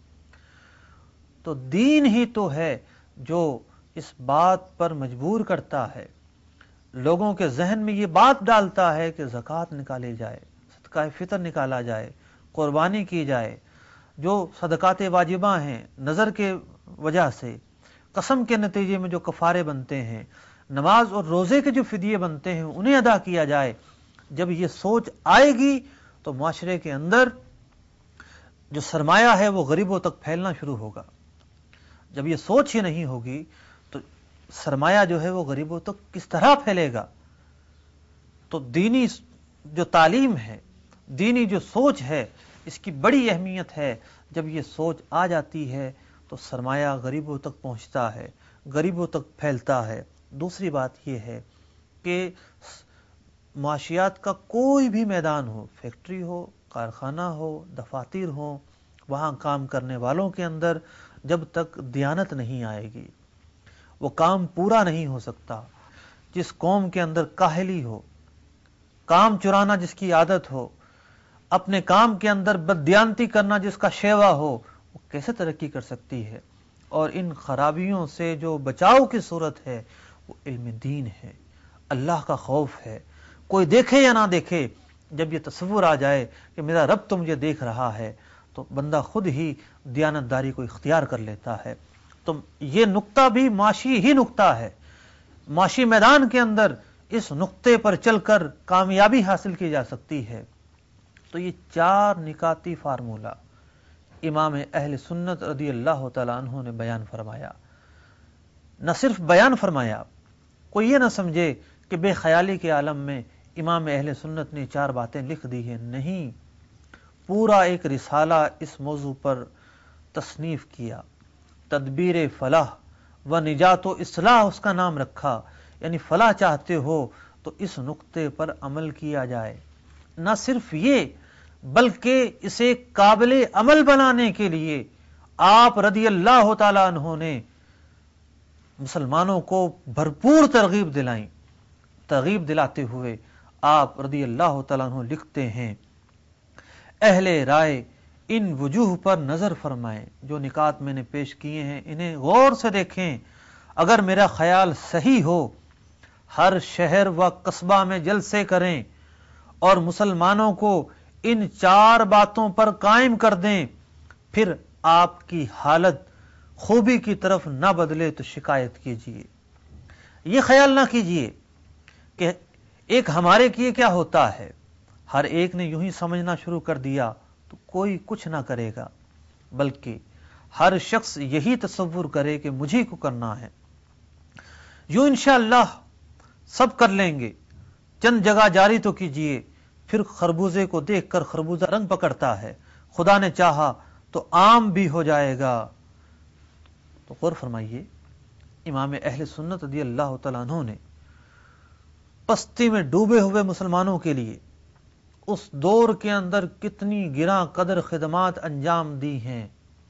تو دین ہی تو ہے جو اس بات پر مجبور کرتا ہے، لوگوں کے ذہن میں یہ بات ڈالتا ہے کہ زکوٰۃ نکالی جائے، صدقہ فطر نکالا جائے، قربانی کی جائے، جو صدقات واجبہ ہیں نظر کے وجہ سے، قسم کے نتیجے میں جو کفارے بنتے ہیں، نماز اور روزے کے جو فدیے بنتے ہیں انہیں ادا کیا جائے۔ جب یہ سوچ آئے گی تو معاشرے کے اندر جو سرمایہ ہے وہ غریبوں تک پھیلنا شروع ہوگا۔ جب یہ سوچ ہی نہیں ہوگی تو سرمایہ جو ہے وہ غریبوں تک کس طرح پھیلے گا؟ تو دینی جو تعلیم ہے، دینی جو سوچ ہے، اس کی بڑی اہمیت ہے۔ جب یہ سوچ آ جاتی ہے تو سرمایہ غریبوں تک پہنچتا ہے، غریبوں تک پھیلتا ہے۔ دوسری بات یہ ہے کہ معاشیات کا کوئی بھی میدان ہو، فیکٹری ہو، کارخانہ ہو، دفاتر ہو، وہاں کام کرنے والوں کے اندر جب تک دیانت نہیں آئے گی وہ کام پورا نہیں ہو سکتا۔ جس قوم کے اندر کاہلی ہو، کام چرانا جس کی عادت ہو، اپنے کام کے اندر بددیانتی کرنا جس کا شیوا ہو، وہ کیسے ترقی کر سکتی ہے؟ اور ان خرابیوں سے جو بچاؤ کی صورت ہے وہ علم دین ہے، اللہ کا خوف ہے۔ کوئی دیکھے یا نہ دیکھے، جب یہ تصور آ جائے کہ میرا رب تو مجھے دیکھ رہا ہے تو بندہ خود ہی دیانتداری کو اختیار کر لیتا ہے۔ تو یہ نقطہ بھی معاشی ہی نقطہ ہے، معاشی میدان کے اندر اس نقطے پر چل کر کامیابی حاصل کی جا سکتی ہے۔ تو یہ 4 نکاتی فارمولہ امام اہل سنت رضی اللہ تعالیٰ عنہ نے بیان فرمایا۔ نہ صرف بیان فرمایا، کوئی یہ نہ سمجھے کہ بے خیالی کے عالم میں امام اہل سنت نے 4 باتیں لکھ دی ہیں، نہیں، پورا ایک رسالہ اس موضوع پر تصنیف کیا، تدبیر فلاح و نجات و اصلاح اس کا نام رکھا، یعنی فلاح چاہتے ہو تو اس نقطے پر عمل کیا جائے۔ نہ صرف یہ بلکہ اسے قابل عمل بنانے کے لیے آپ رضی اللہ تعالیٰ عنہ نے مسلمانوں کو بھرپور ترغیب دلائیں۔ ترغیب دلاتے ہوئے آپ رضی اللہ تعالیٰ عنہ لکھتے ہیں، اہل رائے ان وجوہ پر نظر فرمائیں، جو نکات میں نے پیش کیے ہیں انہیں غور سے دیکھیں، اگر میرا خیال صحیح ہو ہر شہر و قصبہ میں جلسے کریں اور مسلمانوں کو ان 4 باتوں پر قائم کر دیں، پھر آپ کی حالت خوبی کی طرف نہ بدلے تو شکایت کیجیے۔ یہ خیال نہ کیجیے کہ ایک ہمارے کیے کیا ہوتا ہے، ہر ایک نے یوں ہی سمجھنا شروع کر دیا تو کوئی کچھ نہ کرے گا، بلکہ ہر شخص یہی تصور کرے کہ مجھے کو کرنا ہے، یوں انشاءاللہ سب کر لیں گے۔ چند جگہ جاری تو کیجیے، پھر خربوزے کو دیکھ کر خربوزہ رنگ پکڑتا ہے، خدا نے چاہا تو آم بھی ہو جائے گا۔ تو غور فرمائیے، امام اہل سنت رضی اللہ تعالیٰ عنہ نے پستی میں ڈوبے ہوئے مسلمانوں کے لیے اس دور کے اندر کتنی گراں قدر خدمات انجام دی ہیں۔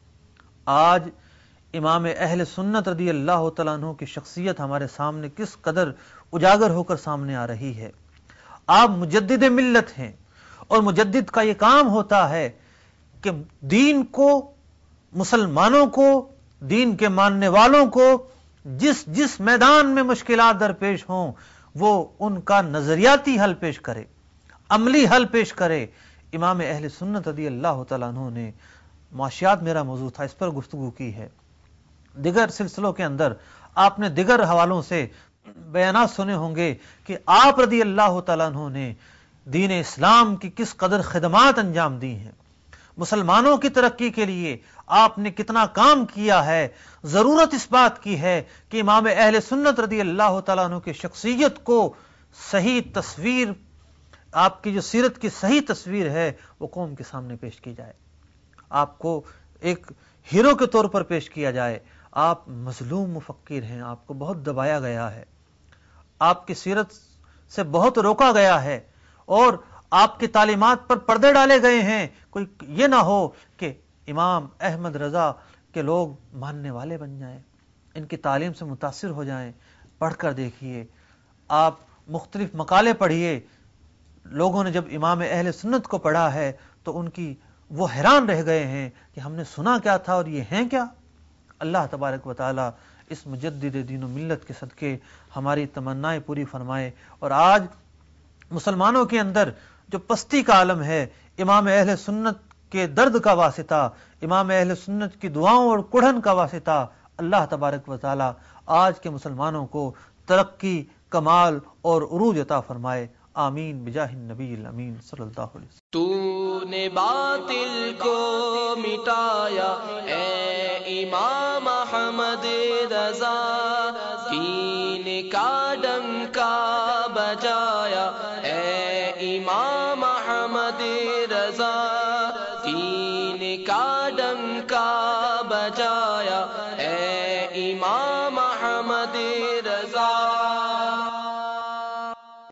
آج امام اہل سنت رضی اللہ تعالیٰ عنہ کی شخصیت ہمارے سامنے کس قدر اجاگر ہو کر سامنے آ رہی ہے۔ آپ مجدد ملت ہیں، اور مجدد کا یہ کام ہوتا ہے کہ دین کو، مسلمانوں کو، دین کے ماننے والوں کو جس جس میدان میں مشکلات درپیش ہوں وہ ان کا نظریاتی حل پیش کرے، عملی حل پیش کرے۔ امام اہل سنت رضی اللہ تعالیٰ عنہ نے، معاشیات میرا موضوع تھا، اس پر گفتگو کی ہے، دیگر سلسلوں کے اندر آپ نے دیگر حوالوں سے بیانات سنے ہوں گے کہ آپ رضی اللہ تعالیٰ عنہ نے دین اسلام کی کس قدر خدمات انجام دی ہیں، مسلمانوں کی ترقی کے لیے آپ نے کتنا کام کیا ہے۔ ضرورت اس بات کی ہے کہ امام اہل سنت رضی اللہ تعالیٰ عنہ کی شخصیت کو صحیح تصویر، آپ کی جو سیرت کی صحیح تصویر ہے وہ قوم کے سامنے پیش کی جائے۔ آپ کو ایک ہیرو کے طور پر پیش کیا جائے. آپ مظلوم مفکر ہیں، آپ کو بہت دبایا گیا ہے، آپ کی سیرت سے بہت روکا گیا ہے، اور آپ کی تعلیمات پر پردے ڈالے گئے ہیں. کوئی یہ نہ ہو کہ امام احمد رضا کے لوگ ماننے والے بن جائیں، ان کی تعلیم سے متاثر ہو جائیں. پڑھ کر دیکھیے، آپ مختلف مقالے پڑھیے. لوگوں نے جب امام اہل سنت کو پڑھا ہے تو ان کی وہ حیران رہ گئے ہیں کہ ہم نے سنا کیا تھا اور یہ ہیں کیا. اللہ تبارک و تعالی اس مجدد دین و ملت کے صدقے ہماری تمنائیں پوری فرمائے. اور آج مسلمانوں کے اندر جو پستی کا عالم ہے، امام اہل سنت کے درد کا واسطہ، امام اہل سنت کی دعاؤں اور کڑھن کا واسطہ اللہ تبارک و تعالی آج کے مسلمانوں کو ترقی، کمال اور عروج عطا فرمائے. آمین بجاہ النبی الامین صلی اللہ علیہ وسلم. تو نے باطل کو مٹایا اے امام احمد رضا، دین کا ڈنکا بجایا اے امام احمد رضا، دین کا ڈنکا بجایا اے امام احمد رضا.